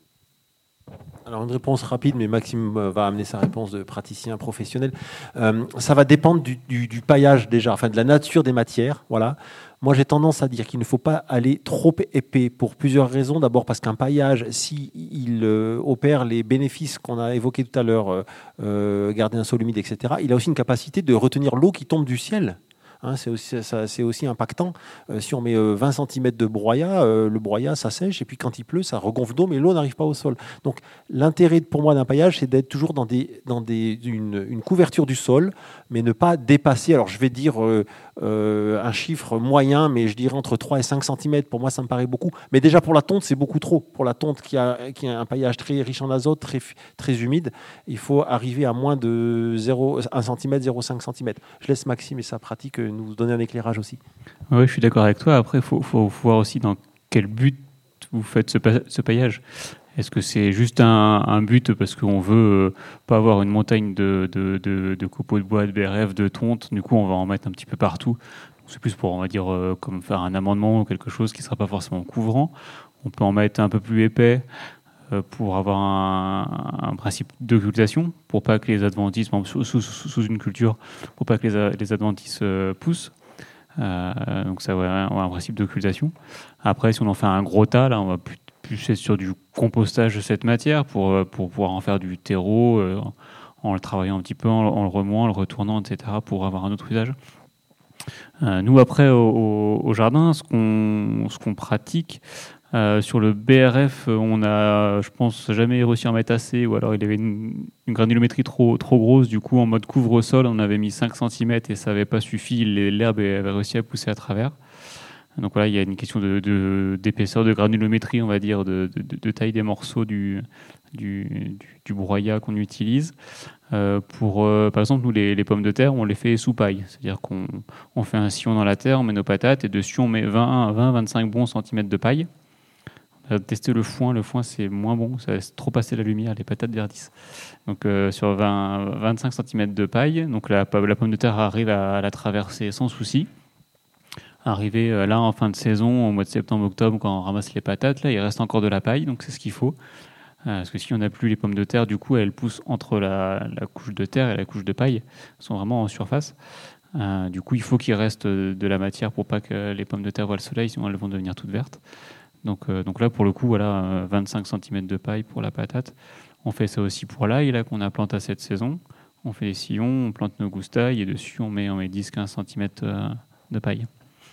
Alors une réponse rapide, mais Maxime va amener sa réponse de praticien professionnel. Euh, ça va dépendre du, du, du paillage déjà, enfin de la nature des matières. Voilà. Moi, j'ai tendance à dire qu'il ne faut pas aller trop épais pour plusieurs raisons. D'abord parce qu'un paillage, s'il si euh, opère les bénéfices qu'on a évoqués tout à l'heure, euh, euh, garder un sol humide, et cetera, il a aussi une capacité de retenir l'eau qui tombe du ciel. Hein, c'est aussi, ça, c'est aussi impactant. Euh, si on met euh, vingt centimètres de broyat, euh, le broyat, ça sèche, et puis quand il pleut, ça regonfle d'eau, mais l'eau n'arrive pas au sol. Donc l'intérêt pour moi d'un paillage, c'est d'être toujours dans, des, dans des, une, une couverture du sol, mais ne pas dépasser, alors je vais dire euh, euh, un chiffre moyen, mais je dirais entre trois et cinq centimètres. Pour moi, ça me paraît beaucoup. Mais déjà pour la tonte, c'est beaucoup trop. Pour la tonte qui a, qui a un paillage très riche en azote, très, très humide, il faut arriver à moins de zéro un centimètre, zéro virgule cinq centimètres. Je laisse Maxime et sa pratique nous donner un éclairage aussi. Oui, je suis d'accord avec toi. Après, il faut, faut voir aussi dans quel but vous faites ce, pa- ce paillage. Est-ce que c'est juste un, un but parce qu'on veut euh, pas avoir une montagne de, de, de, de copeaux de bois, de B R F, de tonte, du coup on va en mettre un petit peu partout. C'est plus pour, on va dire, euh, comme faire un amendement ou quelque chose qui ne sera pas forcément couvrant. On peut en mettre un peu plus épais euh, pour avoir un, un principe d'occultation, pour pas que les adventices, par exemple, sous, sous, sous une culture, pour pas que les, les adventices euh, poussent. Euh, donc ça va avoir un principe d'occultation. Après, si on en fait un gros tas, là, on va plus, plus être sur du compostage de cette matière pour, pour pouvoir en faire du terreau, euh, en le travaillant un petit peu, en, en le remuant, en le retournant, et cetera, pour avoir un autre usage. Euh, nous, après, au, au, au jardin, ce qu'on, ce qu'on pratique, euh, sur le B R F, on a, je pense, jamais réussi à en mettre assez, ou alors il y avait une, une granulométrie trop, trop grosse. Du coup, en mode couvre-sol, on avait mis cinq centimètres et ça n'avait pas suffi. Les, l'herbe avait réussi à pousser à travers. Donc voilà, il y a une question de, de, d'épaisseur, de granulométrie, on va dire, de, de, de taille des morceaux du, du, du, du broyat qu'on utilise. Euh, pour, euh, par exemple, nous, les, les pommes de terre, on les fait sous paille. C'est-à-dire qu'on on fait un sillon dans la terre, on met nos patates, et dessus, on met vingt à vingt-cinq bons centimètres de paille. On a testé le foin. Le foin, c'est moins bon. Ça laisse trop passer la lumière. Les patates verdissent. Donc, euh, sur vingt à vingt-cinq centimètres de paille, donc la, la pomme de terre arrive à, à la traverser sans souci. Arrivé euh, là, en fin de saison, au mois de septembre-octobre, quand on ramasse les patates, là, il reste encore de la paille. Donc, c'est ce qu'il faut. Euh, parce que si on n'a plus les pommes de terre, du coup, elles poussent entre la, la couche de terre et la couche de paille. Elles sont vraiment en surface. Euh, du coup, il faut qu'il reste de la matière pour pas que les pommes de terre voient le soleil, sinon elles vont devenir toutes vertes. Donc, euh, donc là, pour le coup, voilà, vingt-cinq centimètres de paille pour la patate. On fait ça aussi pour l'ail, là, qu'on a planté à cette saison. On fait des sillons, on plante nos goustailles, et dessus, on met, on met dix à quinze centimètres de paille.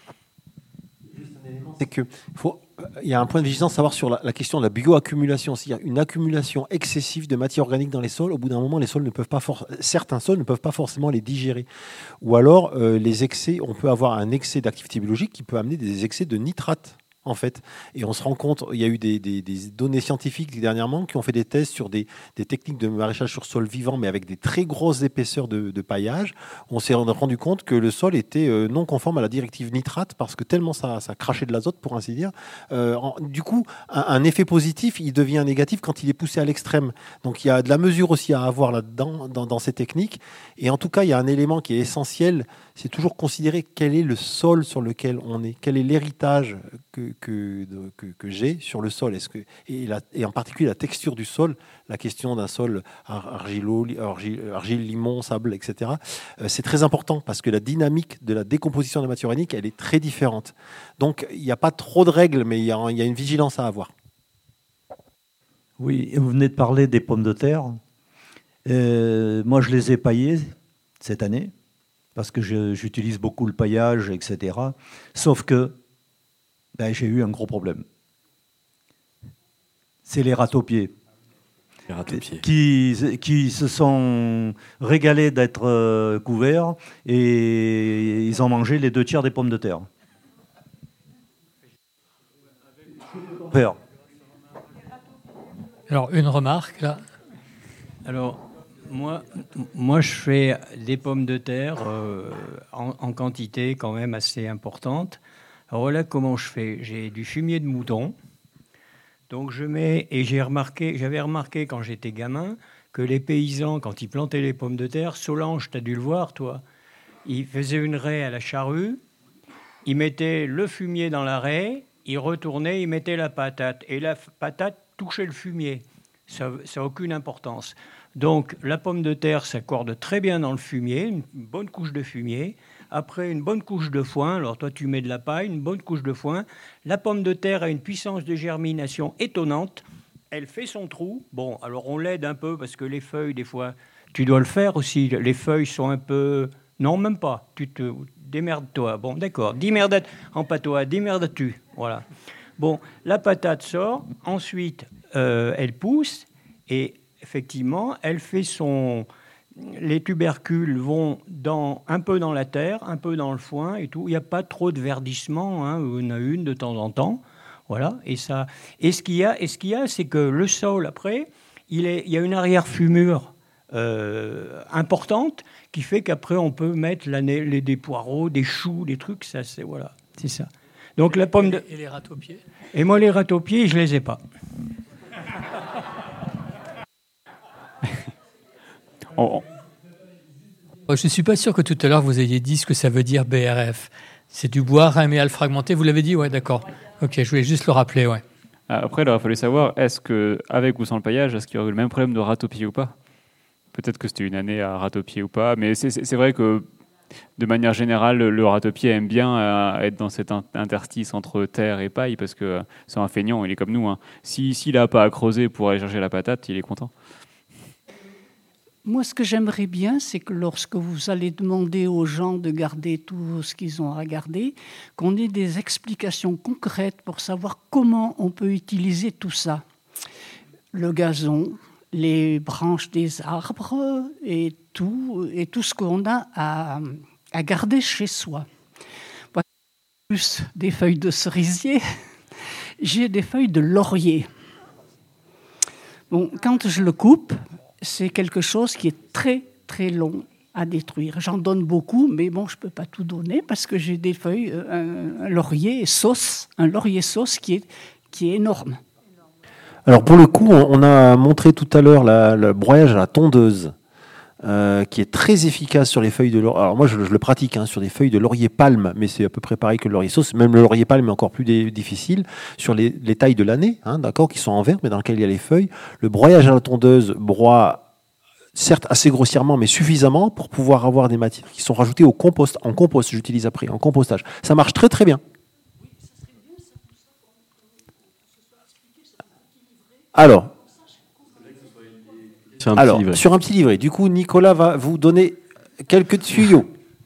C'est que faut, il y a un point de vigilance à savoir sur la, la question de la bioaccumulation. S'il y a une accumulation excessive de matière organique dans les sols, au bout d'un moment, les sols ne peuvent pas for- certains sols ne peuvent pas forcément les digérer. Ou alors, euh, les excès, on peut avoir un excès d'activité biologique qui peut amener des excès de nitrate. En fait, et on se rend compte, il y a eu des, des, des données scientifiques dernièrement qui ont fait des tests sur des, des techniques de maraîchage sur sol vivant, mais avec des très grosses épaisseurs de, de paillage. On s'est rendu compte que le sol était euh, non conforme à la directive nitrate parce que tellement ça, ça crachait de l'azote, pour ainsi dire. Euh, en, du coup, un, un effet positif, il devient négatif quand il est poussé à l'extrême. Donc il y a de la mesure aussi à avoir là-dedans, dans, dans ces techniques. Et en tout cas, il y a un élément qui est essentiel, c'est toujours considérer quel est le sol sur lequel on est, quel est l'héritage que Que, de, que, que j'ai sur le sol, est-ce que, et, la, et en particulier la texture du sol, la question d'un sol argilo, argile, argile, limon, sable, et cetera. Euh, c'est très important parce que la dynamique de la décomposition de la matière organique, elle est très différente. Donc il n'y a pas trop de règles, mais il y, y a une vigilance à avoir. Oui, vous venez de parler des pommes de terre. Euh, moi, je les ai paillées cette année parce que je, j'utilise beaucoup le paillage, et cetera. Sauf que ben, j'ai eu un gros problème. C'est les rats-aux-pieds. Les rats-aux-pieds. Qui, qui se sont régalés d'être euh, couverts et ils ont mangé les deux tiers des pommes de terre. Peur. Alors, une remarque, là. Alors, moi, moi, je fais des pommes de terre euh, en, en quantité quand même assez importante. Alors voilà comment je fais. J'ai du fumier de mouton. Donc je mets, et j'ai remarqué, j'avais remarqué quand j'étais gamin que les paysans, quand ils plantaient les pommes de terre, Solange, tu as dû le voir, toi, ils faisaient une raie à la charrue, ils mettaient le fumier dans la raie, ils retournaient, ils mettaient la patate. Et la patate touchait le fumier. ça n'a aucune importance. Donc la pomme de terre s'accorde très bien dans le fumier, une bonne couche de fumier. Après, une bonne couche de foin. Alors toi, tu mets de la paille, une bonne couche de foin. La pomme de terre a une puissance de germination étonnante. Elle fait son trou. Bon, alors on l'aide un peu parce que les feuilles, des fois, tu dois le faire aussi. Les feuilles sont un peu... Non, même pas. Tu te démerdes-toi. Bon, d'accord. Démerde en patois. Démerdes-tu. Voilà. Bon, la patate sort. Ensuite, euh, elle pousse. Et effectivement, elle fait son... Les tubercules vont dans, un peu dans la terre, un peu dans le foin et tout. Il n'y a pas trop de verdissement. Hein. Il y en a une de temps en temps. Voilà. Et, ça... et ce qu'il y a, et ce qu'il y a, c'est que le sol, après, il, est... il y a une arrière-fumure euh, importante qui fait qu'après, on peut mettre l'année, les, des poireaux, des choux, des trucs. Ça, c'est, voilà, c'est ça. Donc, la pomme de... Et les râteaux-pieds ? Et moi, les râteaux-pieds, je ne les ai pas. Oh. Je ne suis pas sûr que tout à l'heure vous ayez dit ce que ça veut dire B R F. C'est du bois raméal fragmenté. Vous l'avez dit, ouais, d'accord. Ok, je voulais juste le rappeler, ouais. Après, il aurait fallu savoir, est-ce que, avec ou sans le paillage, est-ce qu'il y aurait eu le même problème de râteau-pied ou pas ? Peut-être que c'était une année à râteau-pied ou pas, mais c'est, c'est, c'est vrai que de manière générale, le râteau-pied aime bien euh, être dans cet interstice entre terre et paille, parce que euh, c'est un feignant, il est comme nous. Hein. Si, s'il n'a pas à creuser pour aller chercher la patate, il est content. Moi, ce que j'aimerais bien, c'est que lorsque vous allez demander aux gens de garder tout ce qu'ils ont à garder, qu'on ait des explications concrètes pour savoir comment on peut utiliser tout ça. Le gazon, les branches des arbres et tout, et tout ce qu'on a à, à garder chez soi. Moi, plus des feuilles de cerisier, j'ai des feuilles de laurier. Bon, quand je le coupe, c'est quelque chose qui est très, très long à détruire. J'en donne beaucoup, mais bon, je ne peux pas tout donner parce que j'ai des feuilles, un, un laurier sauce, un laurier sauce qui est, qui est énorme. Alors pour le coup, on a montré tout à l'heure la, le broyage à la tondeuse, euh, qui est très efficace sur les feuilles de laurier. Alors moi, je, je le pratique hein, sur des feuilles de laurier palme, mais c'est à peu près pareil que le laurier sauce. Même le laurier palme est encore plus dé- difficile sur les, les tailles de l'année, hein, d'accord, qui sont en verre, mais dans lesquelles il y a les feuilles. Le broyage à la tondeuse broie, certes assez grossièrement, mais suffisamment pour pouvoir avoir des matières qui sont rajoutées au compost. En compost, j'utilise après, en compostage. Ça marche très très bien. Alors, sur un, alors petit sur un petit livret. Du coup, Nicolas va vous donner quelques tuyaux.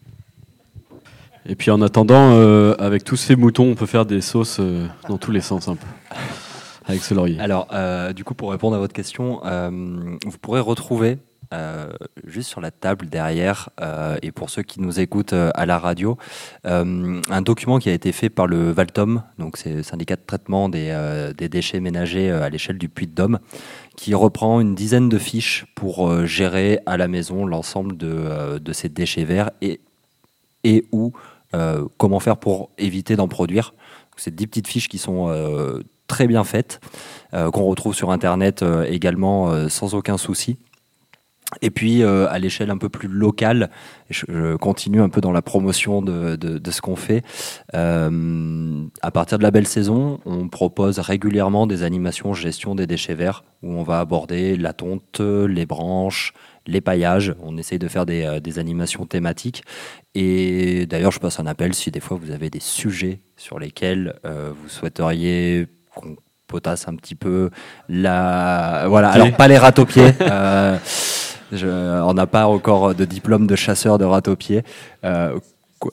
Et puis en attendant, euh, avec tous ces moutons, on peut faire des sauces euh, dans tous les sens un peu. Avec ce laurier. Alors, euh, du coup, pour répondre à votre question, euh, vous pourrez retrouver euh, juste sur la table derrière, euh, et pour ceux qui nous écoutent euh, à la radio, euh, un document qui a été fait par le Valtom, donc c'est le syndicat de traitement des, euh, des déchets ménagers euh, à l'échelle du Puy-de-Dôme, qui reprend une dizaine de fiches pour euh, gérer à la maison l'ensemble de, euh, de ces déchets verts et, et ou euh, comment faire pour éviter d'en produire. Donc, c'est dix petites fiches qui sont euh, très bien faites, euh, qu'on retrouve sur Internet euh, également euh, sans aucun souci. Et puis, euh, à l'échelle un peu plus locale, je, je continue un peu dans la promotion de, de, de ce qu'on fait. Euh, à partir de la belle saison, on propose régulièrement des animations gestion des déchets verts, où on va aborder la tonte, les branches, les paillages. On essaye de faire des, euh, des animations thématiques. Et d'ailleurs, je passe un appel si des fois vous avez des sujets sur lesquels euh, vous souhaiteriez qu'on potasse un petit peu la... Voilà, okay. Alors pas les râteaux-pieds. euh, je... On n'a pas encore de diplôme de chasseur de râteaux-pieds. Euh, quoi...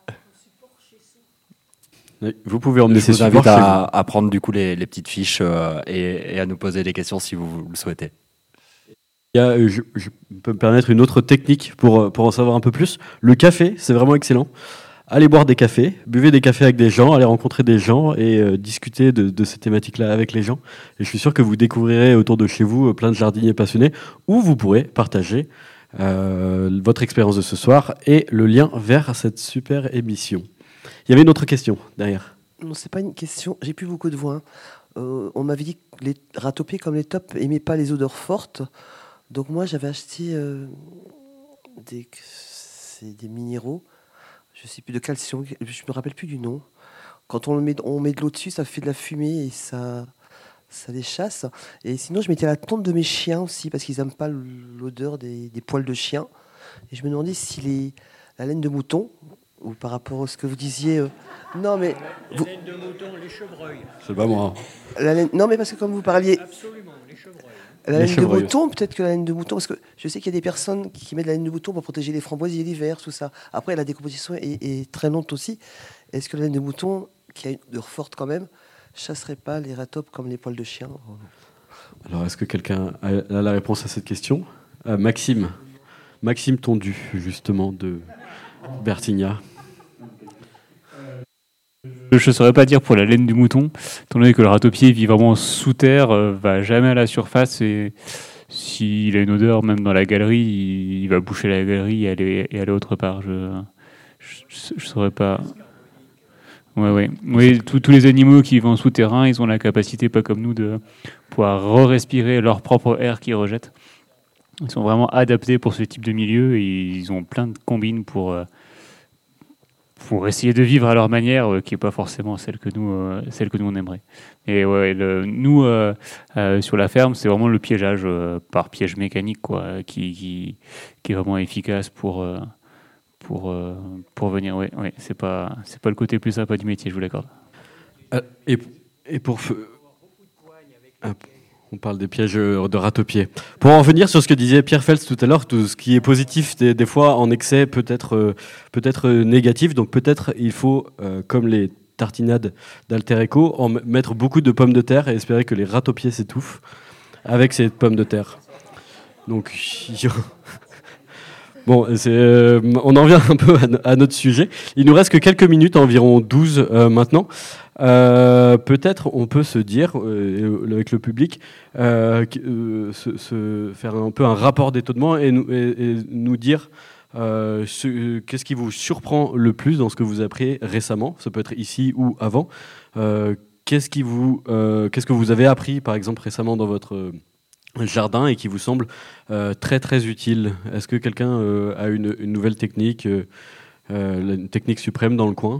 Vous pouvez emmener ces supports. Je vous invite à, à prendre du coup les, les petites fiches euh, et, et à nous poser des questions si vous, vous le souhaitez. Il y a, je, je peux me permettre une autre technique pour, pour en savoir un peu plus. Le café, c'est vraiment excellent. Allez boire des cafés, buvez des cafés avec des gens, allez rencontrer des gens et euh, discuter de, de ces thématiques-là avec les gens. Et je suis sûr que vous découvrirez autour de chez vous plein de jardiniers passionnés où vous pourrez partager euh, votre expérience de ce soir et le lien vers cette super émission. Il y avait une autre question derrière. Non, c'est pas une question. J'ai plus beaucoup de voix. Euh, on m'avait dit que les râteaux-pieds comme les tops n'aimaient pas les odeurs fortes. Donc moi, j'avais acheté euh, des, c'est des minéraux. Je ne sais plus de calcium, je ne me rappelle plus du nom. Quand on met, on met de l'eau dessus, ça fait de la fumée et ça, ça les chasse. Et sinon, je mettais la tonte de mes chiens aussi, parce qu'ils n'aiment pas l'odeur des, des poils de chien. Et je me demandais si les, la laine de mouton, ou par rapport à ce que vous disiez... Euh, non, mais... La vous, laine de mouton, les chevreuils. C'est pas moi. La laine, non, mais parce que comme vous parliez... Absolument, les chevreuils. La Les laine de chevreuils mouton, peut-être que la laine de mouton, parce que je sais qu'il y a des personnes qui mettent la laine de mouton pour protéger les framboisiers l'hiver, tout ça. Après, la décomposition est, est très lente aussi. Est-ce que la laine de mouton, qui a une odeur forte quand même, chasserait pas les ratopes comme les poils de chien? Alors, est-ce que quelqu'un a la réponse à cette question? euh, Maxime. Maxime Tondu, justement, de Bertigna. Je ne saurais pas dire pour la laine du mouton, étant donné que le ratopier vit vraiment sous terre, euh, va jamais à la surface, et s'il a une odeur, même dans la galerie, il, il va boucher la galerie et aller, et aller autre part. Je ne saurais pas... Ouais, ouais. Oui, tous les animaux qui vivent en souterrain, ils ont la capacité, pas comme nous, de pouvoir re-respirer leur propre air qu'ils rejettent. Ils sont vraiment adaptés pour ce type de milieu et ils ont plein de combines pour, pour essayer de vivre à leur manière, qui n'est pas forcément celle que nous, celle que nous on aimerait. Et ouais, le, nous, euh, euh, sur la ferme, c'est vraiment le piégeage euh, par piège mécanique, quoi, qui, qui, qui est vraiment efficace pour... Euh, Pour, euh, pour venir, oui, ouais, c'est pas, c'est pas le côté plus sympa du métier, je vous l'accorde. Euh, et, et pour ah, on parle des pièges de ratopier. Pour en revenir sur ce que disait Pierre Fels tout à l'heure, tout ce qui est positif, des, des fois en excès peut être, euh, peut être négatif, donc peut-être il faut, euh, comme les tartinades d'Alter Eco, en mettre beaucoup de pommes de terre et espérer que les ratopiers s'étouffent avec ces pommes de terre. Donc, bon, c'est, euh, on en vient un peu à, no- à notre sujet. Il nous reste que quelques minutes, environ douze euh, maintenant. Euh, peut-être on peut se dire, euh, avec le public, euh, euh, se, se faire un peu un rapport d'étonnement et nous, et, et nous dire euh, ce, qu'est-ce qui vous surprend le plus dans ce que vous avez appris récemment. Ça peut être ici ou avant. Euh, qu'est-ce, qui vous, euh, qu'est-ce que vous avez appris, par exemple, récemment dans votre... Euh, jardin et qui vous semble euh, très très utile. Est-ce que quelqu'un euh, a une, une nouvelle technique, euh, euh, une technique suprême dans le coin?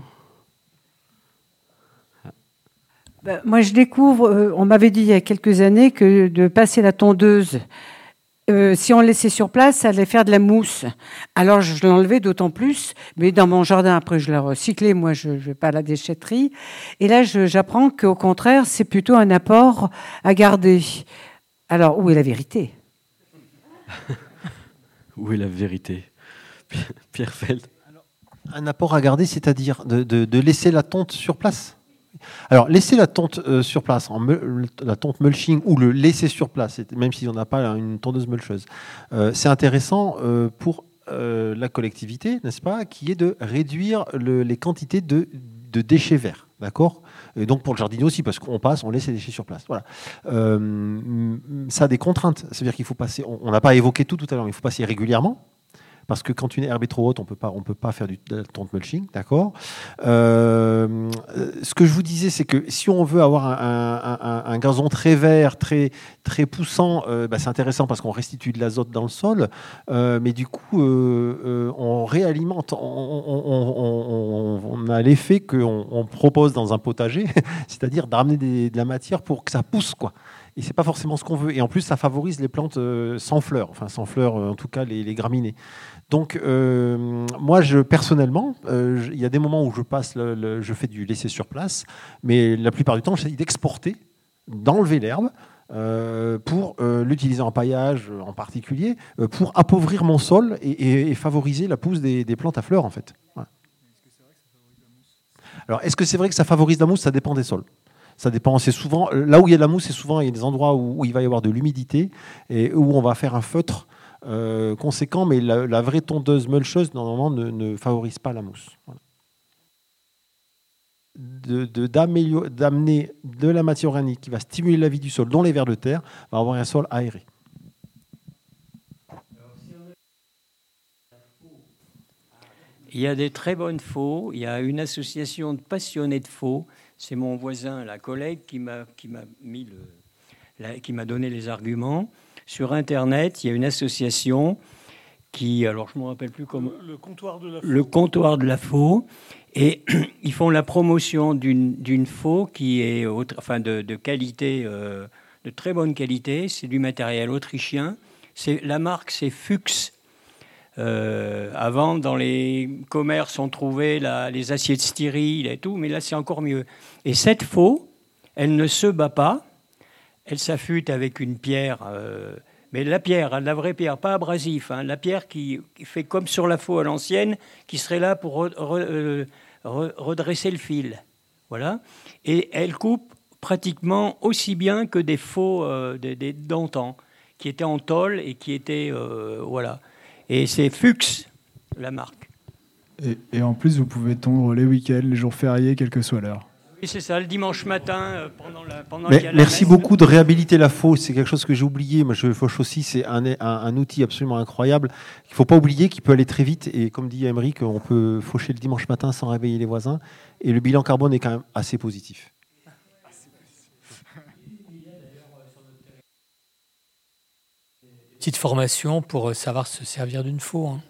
Ben, moi, je découvre, euh, on m'avait dit il y a quelques années que de passer la tondeuse, euh, si on le laissait sur place, ça allait faire de la mousse. Alors, je l'enlevais d'autant plus, mais dans mon jardin, après, je l'ai recyclé. Moi, je ne vais pas à la déchetterie. Et là, je, j'apprends qu'au contraire, c'est plutôt un apport à garder. Alors, où est la vérité? Où est la vérité? Pierre Feld. Un apport à garder, c'est-à-dire de, de, de laisser la tonte sur place. Alors, laisser la tonte euh, sur place, en me, la tonte mulching, ou le laisser sur place, même si on n'a pas une tondeuse mulcheuse, euh, c'est intéressant euh, pour euh, la collectivité, n'est-ce pas, qui est de réduire le, les quantités de, de déchets verts, d'accord ? Et donc pour le jardinier aussi, parce qu'on passe, on laisse les déchets sur place. Voilà. Euh, ça a des contraintes. C'est-à-dire qu'il faut passer, on n'a pas évoqué tout tout à l'heure, mais il faut passer régulièrement. Parce que quand une herbe est trop haute, on peut pas, on peut pas faire du de la tonte mulching, d'accord. Euh, ce que je vous disais, c'est que si on veut avoir un, un, un, un gazon très vert, très très poussant, euh, bah c'est intéressant parce qu'on restitue de l'azote dans le sol, euh, mais du coup, euh, euh, on réalimente, on, on, on, on a l'effet qu'on on propose dans un potager, c'est-à-dire d'amener des, de la matière pour que ça pousse, quoi. Et c'est pas forcément ce qu'on veut. Et en plus, ça favorise les plantes euh, sans fleurs, enfin sans fleurs, euh, en tout cas les, les graminées. Donc, euh, moi, je, personnellement, euh, je, il y a des moments où je passe, le, le, je fais du laisser sur place, mais la plupart du temps, j'essaie d'exporter, d'enlever l'herbe euh, pour euh, l'utiliser en paillage, en particulier, euh, pour appauvrir mon sol et, et, et favoriser la pousse des, des plantes à fleurs, en fait. Voilà. Alors, est-ce que c'est vrai que ça favorise la mousse? Ça dépend des sols. Ça dépend. C'est souvent là où il y a de la mousse, c'est souvent il y a des endroits où, où il va y avoir de l'humidité et où on va faire un feutre euh, conséquent, mais la, la vraie tondeuse mulcheuse normalement ne, ne favorise pas la mousse. Voilà. De, de, d'amener de la matière organique qui va stimuler la vie du sol, dont les vers de terre, va avoir un sol aéré. Il y a des très bonnes faux. Il y a une association de passionnés de faux. C'est mon voisin, la collègue, qui m'a, qui m'a mis le, la, qui m'a donné les arguments. Sur Internet, il y a une association qui, alors je ne me rappelle plus comment. Le, le comptoir de la faux. Le comptoir de la faux. Et ils font la promotion d'une, d'une faux qui est autre, enfin de, de qualité, euh, de très bonne qualité. C'est du matériel autrichien. C'est, la marque, c'est Fuchs. Euh, avant, dans les commerces, on trouvait la, les assiettes stériles et tout, mais là, c'est encore mieux. Et cette faux, elle ne se bat pas. Elle s'affûte avec une pierre, euh, mais la pierre, hein, la vraie pierre, pas abrasif, hein, la pierre qui, qui fait comme sur la faux à l'ancienne, qui serait là pour re, re, euh, re, redresser le fil. Voilà. Et elle coupe pratiquement aussi bien que des faux euh, des, des, d'antan, qui étaient en tôle et qui étaient... Euh, voilà. Et c'est Fuchs, la marque. Et, et en plus, vous pouvez tondre les week-ends, les jours fériés, quelle que soit l'heure. Oui, c'est ça, le dimanche matin, euh, pendant la pendant Mais qu'il y a la merci messe. beaucoup de réhabiliter la faux. C'est quelque chose que j'ai oublié. Moi, je fauche aussi. C'est un, un, un outil absolument incroyable. Il ne faut pas oublier qu'il peut aller très vite. Et comme dit Aymeric, on peut faucher le dimanche matin sans réveiller les voisins. Et le bilan carbone est quand même assez positif. Petite formation pour savoir se servir d'une faux. Hein.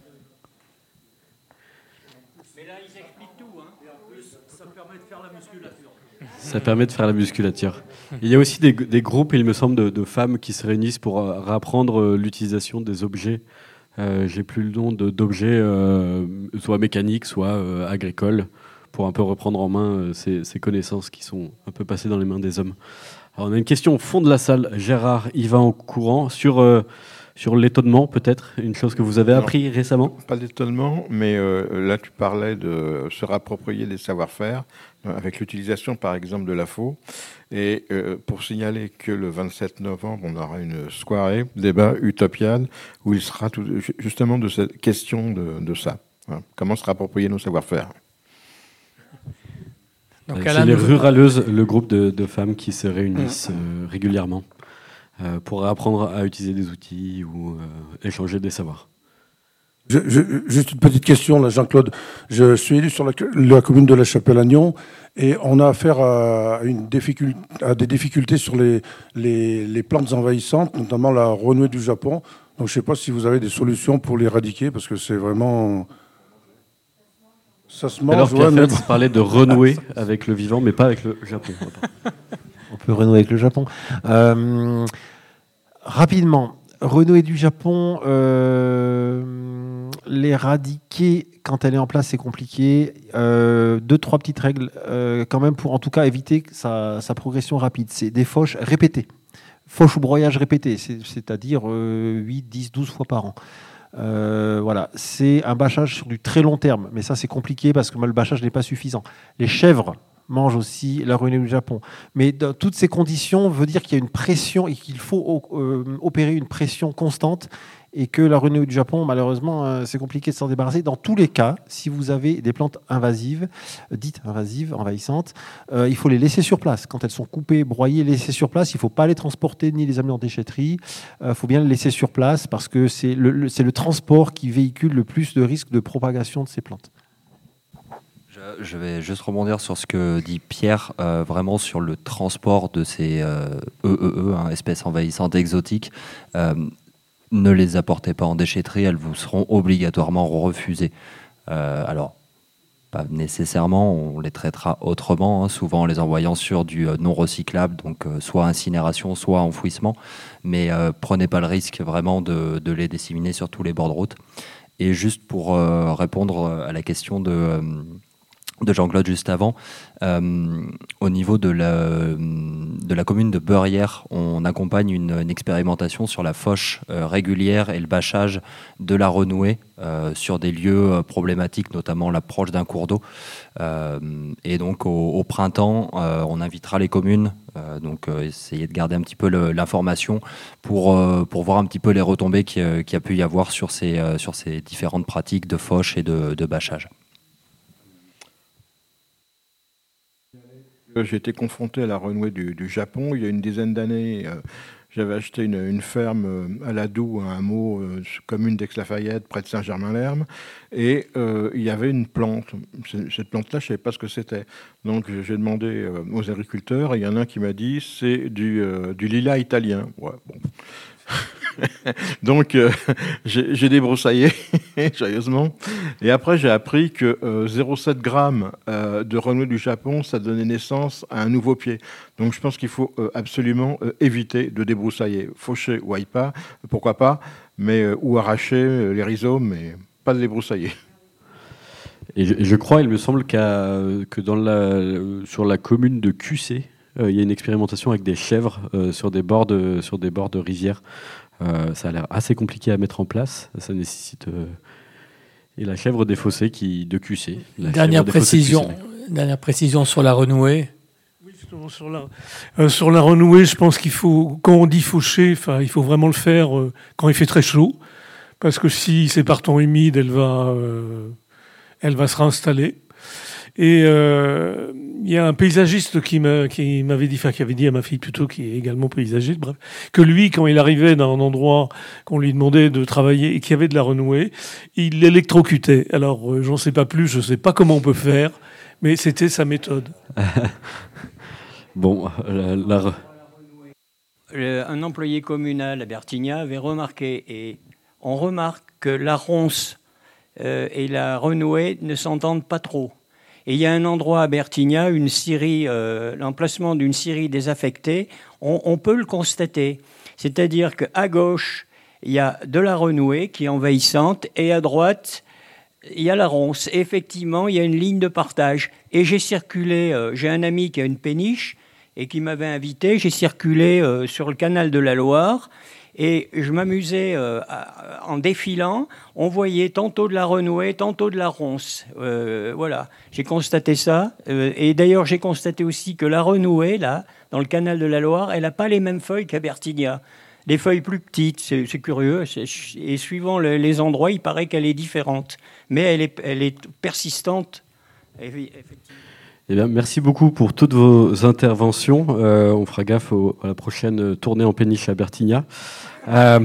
Ça permet de faire la musculature. Il y a aussi des, des groupes, il me semble, de, de femmes qui se réunissent pour euh, réapprendre euh, l'utilisation des objets. Euh, j'ai plus le nom de, d'objets, euh, soit mécaniques, soit euh, agricoles, pour un peu reprendre en main euh, ces, ces connaissances qui sont un peu passées dans les mains des hommes. Alors, on a une question au fond de la salle. Gérard, il va en courant sur... Euh, Sur l'étonnement, peut-être, une chose que vous avez Non, appris récemment? Pas l'étonnement, mais euh, là tu parlais de se rapproprier des savoir-faire, euh, avec l'utilisation par exemple de la faux. Et euh, pour signaler que le vingt-sept novembre, on aura une soirée, débat Utopiade, où il sera tout, justement de cette question de, de ça. Hein. Comment se rapproprier nos savoir-faire. Donc, c'est les Ruraleuses, le groupe de, de femmes qui se réunissent euh, régulièrement. Euh, pour apprendre à utiliser des outils ou euh, échanger des savoirs. Je, je, juste une petite question, là, Jean-Claude. Je suis élu sur la, la commune de La Chapelle-Agnon et on a affaire à, une difficulté, à des difficultés sur les, les, les plantes envahissantes, notamment la renouée du Japon. Donc je ne sais pas si vous avez des solutions pour l'éradiquer parce que c'est vraiment... Ça se mange. Alors ouais, Pierre mais... parlait de renouer avec le vivant, mais pas avec le Japon. On peut renouer avec le Japon. Euh, rapidement, renouer du Japon, euh, l'éradiquer quand elle est en place, c'est compliqué. Euh, deux, trois petites règles, euh, quand même, pour en tout cas éviter sa, sa progression rapide. C'est des fauches répétées. Fauche ou broyage répété, c'est, c'est-à-dire euh, huit, dix, douze fois par an. Euh, voilà, c'est un bâchage sur du très long terme, mais ça c'est compliqué parce que le bâchage n'est pas suffisant. Les chèvres mangent aussi la renouée du Japon, mais dans toutes ces conditions veut dire qu'il y a une pression et qu'il faut euh, opérer une pression constante et que la renouée du Japon, malheureusement, euh, c'est compliqué de s'en débarrasser. Dans tous les cas, si vous avez des plantes invasives, euh, dites invasives, envahissantes, euh, il faut les laisser sur place. Quand elles sont coupées, broyées, laissées sur place, il ne faut pas les transporter ni les amener en déchetterie. Il euh, faut bien les laisser sur place parce que c'est le, le, c'est le transport qui véhicule le plus de risques de propagation de ces plantes. Je, je vais juste rebondir sur ce que dit Pierre, euh, vraiment sur le transport de ces euh, E E E, hein, espèces envahissantes exotiques. Euh, ne les apportez pas en déchetterie, elles vous seront obligatoirement refusées. Euh, alors, pas nécessairement, on les traitera autrement, hein, souvent en les envoyant sur du non recyclable, donc euh, soit incinération, soit enfouissement, mais euh, prenez pas le risque vraiment de, de les disséminer sur tous les bords de route. Et juste pour euh, répondre à la question de... Euh, de Jean-Claude juste avant, euh, au niveau de la, de la commune de Beurières, on accompagne une, une expérimentation sur la fauche euh, régulière et le bâchage de la renouée euh, sur des lieux euh, problématiques, notamment l'approche d'un cours d'eau. Euh, et donc au, au printemps, euh, on invitera les communes, euh, donc euh, essayer de garder un petit peu le, l'information pour, euh, pour voir un petit peu les retombées qu'il euh, y a pu y avoir sur ces, euh, sur ces différentes pratiques de fauche et de, de bâchage. J'ai été confronté à la renouée du, du Japon. Il y a une dizaine d'années, euh, j'avais acheté une, une ferme euh, à Ladoux, un hameau, euh, commune d'Aix-Lafayette, près de Saint-Germain-l'Herbe. Et euh, il y avait une plante. Cette plante-là, je ne savais pas ce que c'était. Donc j'ai demandé euh, aux agriculteurs, et il y en a un qui m'a dit c'est du, euh, du lilas italien. Ouais, bon. Donc, euh, j'ai j'ai débroussaillé, joyeusement. Et après, j'ai appris que euh, zéro virgule sept grammes euh, de renouée du Japon, ça donnait naissance à un nouveau pied. Donc, je pense qu'il faut euh, absolument euh, éviter de débroussailler. Faucher ou pas, pourquoi pas, mais, euh, ou arracher euh, les rhizomes, mais pas de débroussailler. Et je, je crois, il me semble qu'à, que dans la, sur la commune de Q C, euh, il y a une expérimentation avec des chèvres euh, sur, des bords de, sur des bords de rizières. Euh, ça a l'air assez compliqué à mettre en place. Ça nécessite... Euh, et la chèvre des fossés qui, de Q C. Dernière précision, dernière précision sur la renouée. Oui, justement, sur la, euh, sur la renouée, je pense qu'il faut, quand on dit faucher, il faut vraiment le faire euh, quand il fait très chaud. Parce que si c'est par temps humide, elle va... Euh, elle va se réinstaller. Et euh, il y a un paysagiste qui, m'a, qui m'avait dit, enfin qui avait dit à ma fille plutôt, qui est également paysagiste, bref, que lui, quand il arrivait dans un endroit qu'on lui demandait de travailler et qu'il y avait de la renouée, il l'électrocutait. Alors, euh, j'en sais pas plus, je sais pas comment on peut faire, mais c'était sa méthode. Bon, la, la... Le, un employé communal à Bertigna avait remarqué, et on remarque que la ronce Euh, et la renouée ne s'entendent pas trop. Et il y a un endroit à Bertigna, une scierie, euh, l'emplacement d'une scierie désaffectée, on, on peut le constater. C'est-à-dire qu'à gauche, il y a de la renouée qui est envahissante, et à droite, il y a la ronce. Et effectivement, il y a une ligne de partage. Et j'ai circulé, euh, j'ai un ami qui a une péniche, et qui m'avait invité, j'ai circulé euh, sur le canal de la Loire, et je m'amusais euh, en défilant. On voyait tantôt de la renouée, tantôt de la ronce. Euh, voilà, j'ai constaté ça. Euh, et d'ailleurs, j'ai constaté aussi que la renouée, là, dans le canal de la Loire, elle n'a pas les mêmes feuilles qu'à Bertigna. Des feuilles plus petites, c'est, c'est curieux. C'est, et suivant le, les endroits, il paraît qu'elle est différente. Mais elle est, elle est persistante. Effectivement. Eh bien, merci beaucoup pour toutes vos interventions. Euh, on fera gaffe au, à la prochaine tournée en péniche à Bertigna. Euh,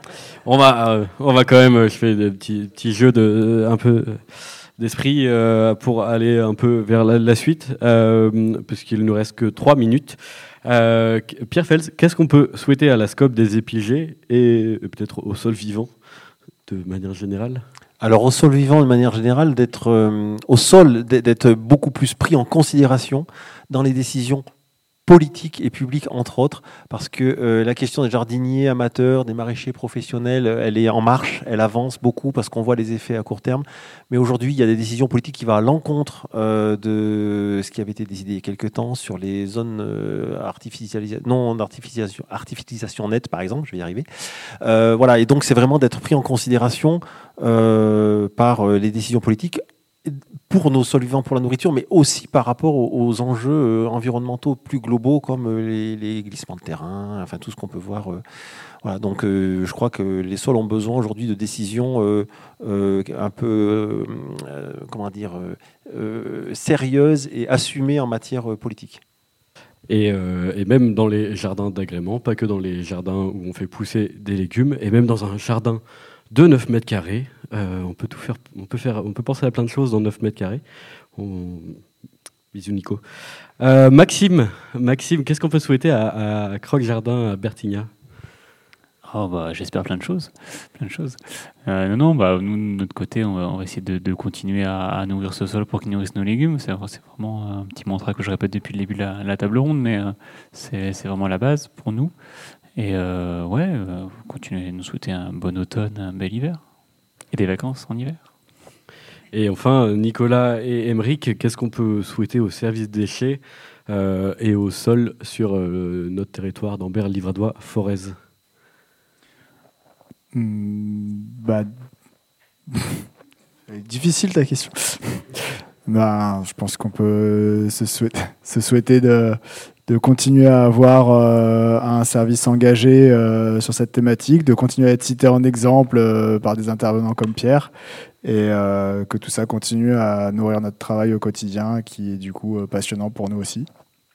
on va, euh, on va quand même. Je fais des petits, petits jeux de, un peu d'esprit euh, pour aller un peu vers la, la suite, euh, puisqu'il nous reste que trois minutes. Euh, Pierre Fels, qu'est-ce qu'on peut souhaiter à la SCOP des épigées et peut-être au sol vivant de manière générale? Alors au sol vivant, de manière générale, d'être euh, au sol, d'être beaucoup plus pris en considération dans les décisions politiques et publiques, entre autres, parce que euh, la question des jardiniers amateurs, des maraîchers professionnels, elle est en marche, elle avance beaucoup parce qu'on voit les effets à court terme. Mais aujourd'hui, il y a des décisions politiques qui vont à l'encontre euh, de ce qui avait été décidé il y a quelques temps sur les zones euh, artificialisées, non d'artificialisation, artificialisation nette, par exemple, je vais y arriver. Euh, voilà, et donc c'est vraiment d'être pris en considération euh, par euh, les décisions politiques pour nos sols vivants, pour la nourriture, mais aussi par rapport aux, aux enjeux euh, environnementaux plus globaux comme euh, les, les glissements de terrain, enfin tout ce qu'on peut voir. Euh, voilà, donc euh, je crois que les sols ont besoin aujourd'hui de décisions euh, euh, un peu, euh, comment dire, euh, euh, sérieuses et assumées en matière euh, politique. Et, euh, et même dans les jardins d'agrément, pas que dans les jardins où on fait pousser des légumes, et même dans un jardin de neuf mètres carrés, euh, on peut tout faire, on peut faire, on peut penser à plein de choses dans neuf mètres carrés. On... Bisous Nico. Euh, Maxime, Maxime, qu'est-ce qu'on peut souhaiter à, à Croque Jardin à Bertigna? Oh bah, j'espère plein de choses, plein de choses. Euh, non, non, bah, nous de notre côté, on va, on va essayer de, de continuer à, à nourrir ce sol pour qu'il nourrisse nos légumes. C'est, c'est vraiment un petit mantra que je répète depuis le début de la, la table ronde, mais euh, c'est, c'est vraiment la base pour nous. Et euh, ouais, euh, continuer à nous souhaiter un bon automne, un bel hiver. Et des vacances en hiver. Et enfin, Nicolas et Émeric, qu'est-ce qu'on peut souhaiter au service déchets euh, et au sol sur euh, notre territoire d'Ambert-Livradois-Forez? mmh, bah, difficile ta question. bah, je pense qu'on peut se souhaiter, se souhaiter de... de continuer à avoir euh, un service engagé euh, sur cette thématique, de continuer à être cité en exemple euh, par des intervenants comme Pierre, et euh, que tout ça continue à nourrir notre travail au quotidien, qui est du coup euh, passionnant pour nous aussi.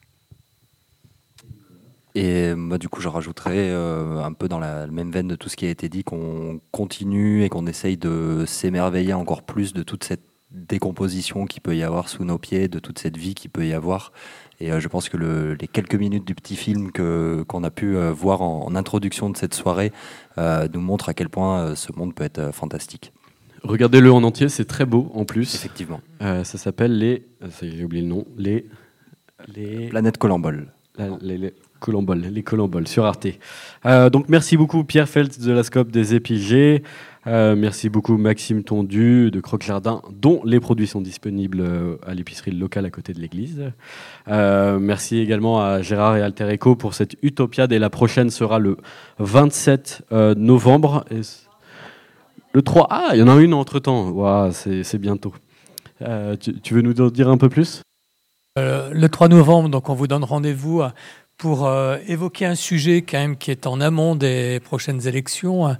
Et moi, du coup, je rajouterais euh, un peu dans la même veine de tout ce qui a été dit, qu'on continue et qu'on essaye de s'émerveiller encore plus de toute cette décomposition qu'il peut y avoir sous nos pieds, de toute cette vie qu'il peut y avoir. Et euh, je pense que le, les quelques minutes du petit film que, qu'on a pu euh, voir en, en introduction de cette soirée euh, nous montrent à quel point euh, ce monde peut être euh, fantastique. Regardez-le en entier, c'est très beau en plus. Effectivement. Euh, ça s'appelle les... J'ai oublié le nom. Les... les... Planète Colambole. La, les, les Colambole, les Colambole sur Arte. Euh, donc merci beaucoup Pierre Feltz de la Scope des Épigées. Euh, merci beaucoup Maxime Tondu de Croque Jardin, dont les produits sont disponibles à l'épicerie locale à côté de l'église. Euh, merci également à Gérard et Alter Eco pour cette Utopiade. Et la prochaine sera le vingt-sept euh, novembre. Et le trois... Ah, il y en a une entre-temps. Wow, c'est, c'est bientôt. Euh, tu, tu veux nous en dire un peu plus ? euh, Le trois novembre, donc on vous donne rendez-vous pour euh, évoquer un sujet quand même qui est en amont des prochaines élections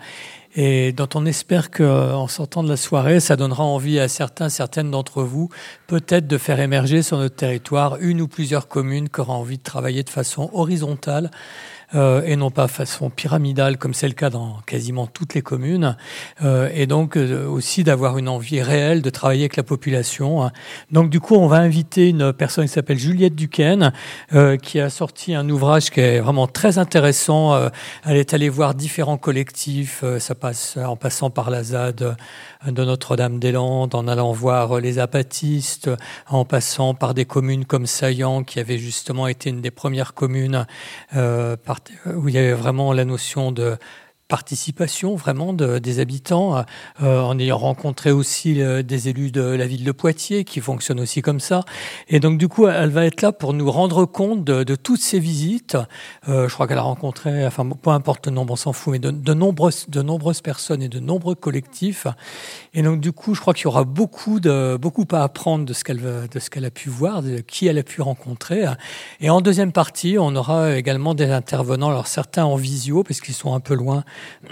et dont on espère qu'en sortant de la soirée, ça donnera envie à certains, certaines d'entre vous, peut-être de faire émerger sur notre territoire une ou plusieurs communes qui auront envie de travailler de façon horizontale euh, et non pas de façon pyramidale, comme c'est le cas dans quasiment toutes les communes, euh, et donc euh, aussi d'avoir une envie réelle de travailler avec la population. Donc du coup, on va inviter une personne qui s'appelle Juliette Duquesne, euh, qui a sorti un ouvrage qui est vraiment très intéressant. Euh, elle est allée voir différents collectifs, euh, ça passe en passant par la Z A D de Notre-Dame-des-Landes, en allant voir les apatistes, en passant par des communes comme Saillant, qui avait justement été une des premières communes euh, où il y avait vraiment la notion de participation vraiment de, des habitants, euh, en ayant rencontré aussi euh, des élus de la ville de Poitiers qui fonctionnent aussi comme ça. Et donc du coup, elle va être là pour nous rendre compte de, de toutes ces visites. Euh, je crois qu'elle a rencontré, enfin peu importe le nombre, on s'en fout, mais de, de, nombreuses, de nombreuses personnes et de nombreux collectifs. Et donc du coup, je crois qu'il y aura beaucoup, de, beaucoup à apprendre de ce qu'elle, de ce qu'elle a pu voir, de qui elle a pu rencontrer. Et en deuxième partie, on aura également des intervenants, alors certains en visio, parce qu'ils sont un peu loin,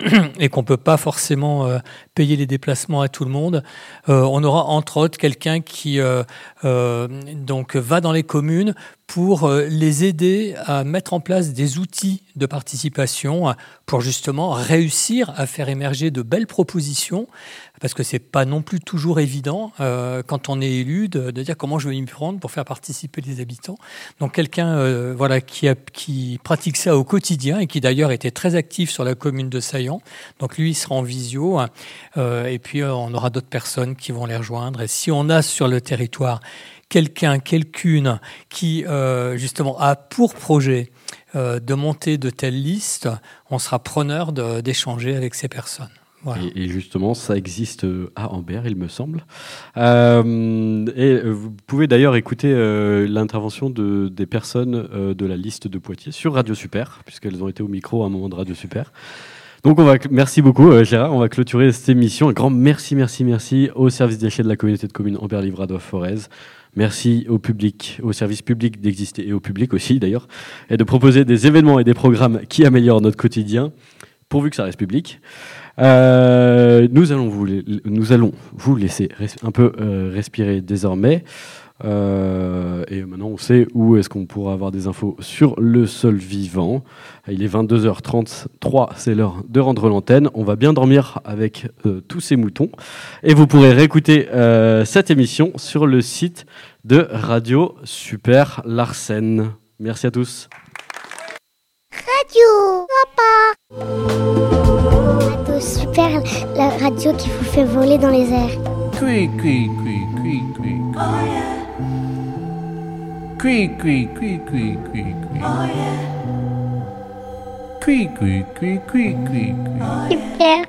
et qu'on ne peut pas forcément euh, payer les déplacements à tout le monde. Euh, on aura entre autres quelqu'un qui euh, euh, donc va dans les communes pour euh, les aider à mettre en place des outils de participation pour justement réussir à faire émerger de belles propositions, parce que c'est pas non plus toujours évident euh, quand on est élu de, de dire comment je vais m'y prendre pour faire participer les habitants. Donc quelqu'un euh, voilà qui, a, qui pratique ça au quotidien et qui d'ailleurs était très actif sur la commune de Saillant. Donc lui il sera en visio euh, et puis euh, on aura d'autres personnes qui vont les rejoindre. Et si on a sur le territoire quelqu'un, quelqu'une qui euh, justement a pour projet euh, de monter de telles listes, on sera preneur de, d'échanger avec ces personnes. Voilà. Et, et justement, ça existe à Ambert, il me semble. Euh, et vous pouvez d'ailleurs écouter euh, l'intervention de, des personnes euh, de la liste de Poitiers sur Radio Super, puisqu'elles ont été au micro à un moment de Radio Super. Donc, on va, merci beaucoup, euh, Gérard. On va clôturer cette émission. Un grand merci, merci, merci au service déchets de la communauté de communes Ambert-Livradois-Forez. Merci au public, au service public d'exister et au public aussi d'ailleurs, et de proposer des événements et des programmes qui améliorent notre quotidien, pourvu que ça reste public. Euh, nous, allons vous, nous allons vous laisser res- un peu euh, respirer désormais. Euh, et maintenant, on sait où est-ce qu'on pourra avoir des infos sur le sol vivant. Il est vingt-deux heures trente-trois, c'est l'heure de rendre l'antenne. On va bien dormir avec euh, tous ces moutons. Et vous pourrez réécouter euh, cette émission sur le site de Radio Super Larsen. Merci à tous. Radio Papa. Radio Super, la radio qui vous fait voler dans les airs. Cui, cui, cui, cui, cui. Oh yeah. Cui, cui, cui, cui, cui, cui. Oh yeah. Cui, cui, cui, cui, cui, cui. Super.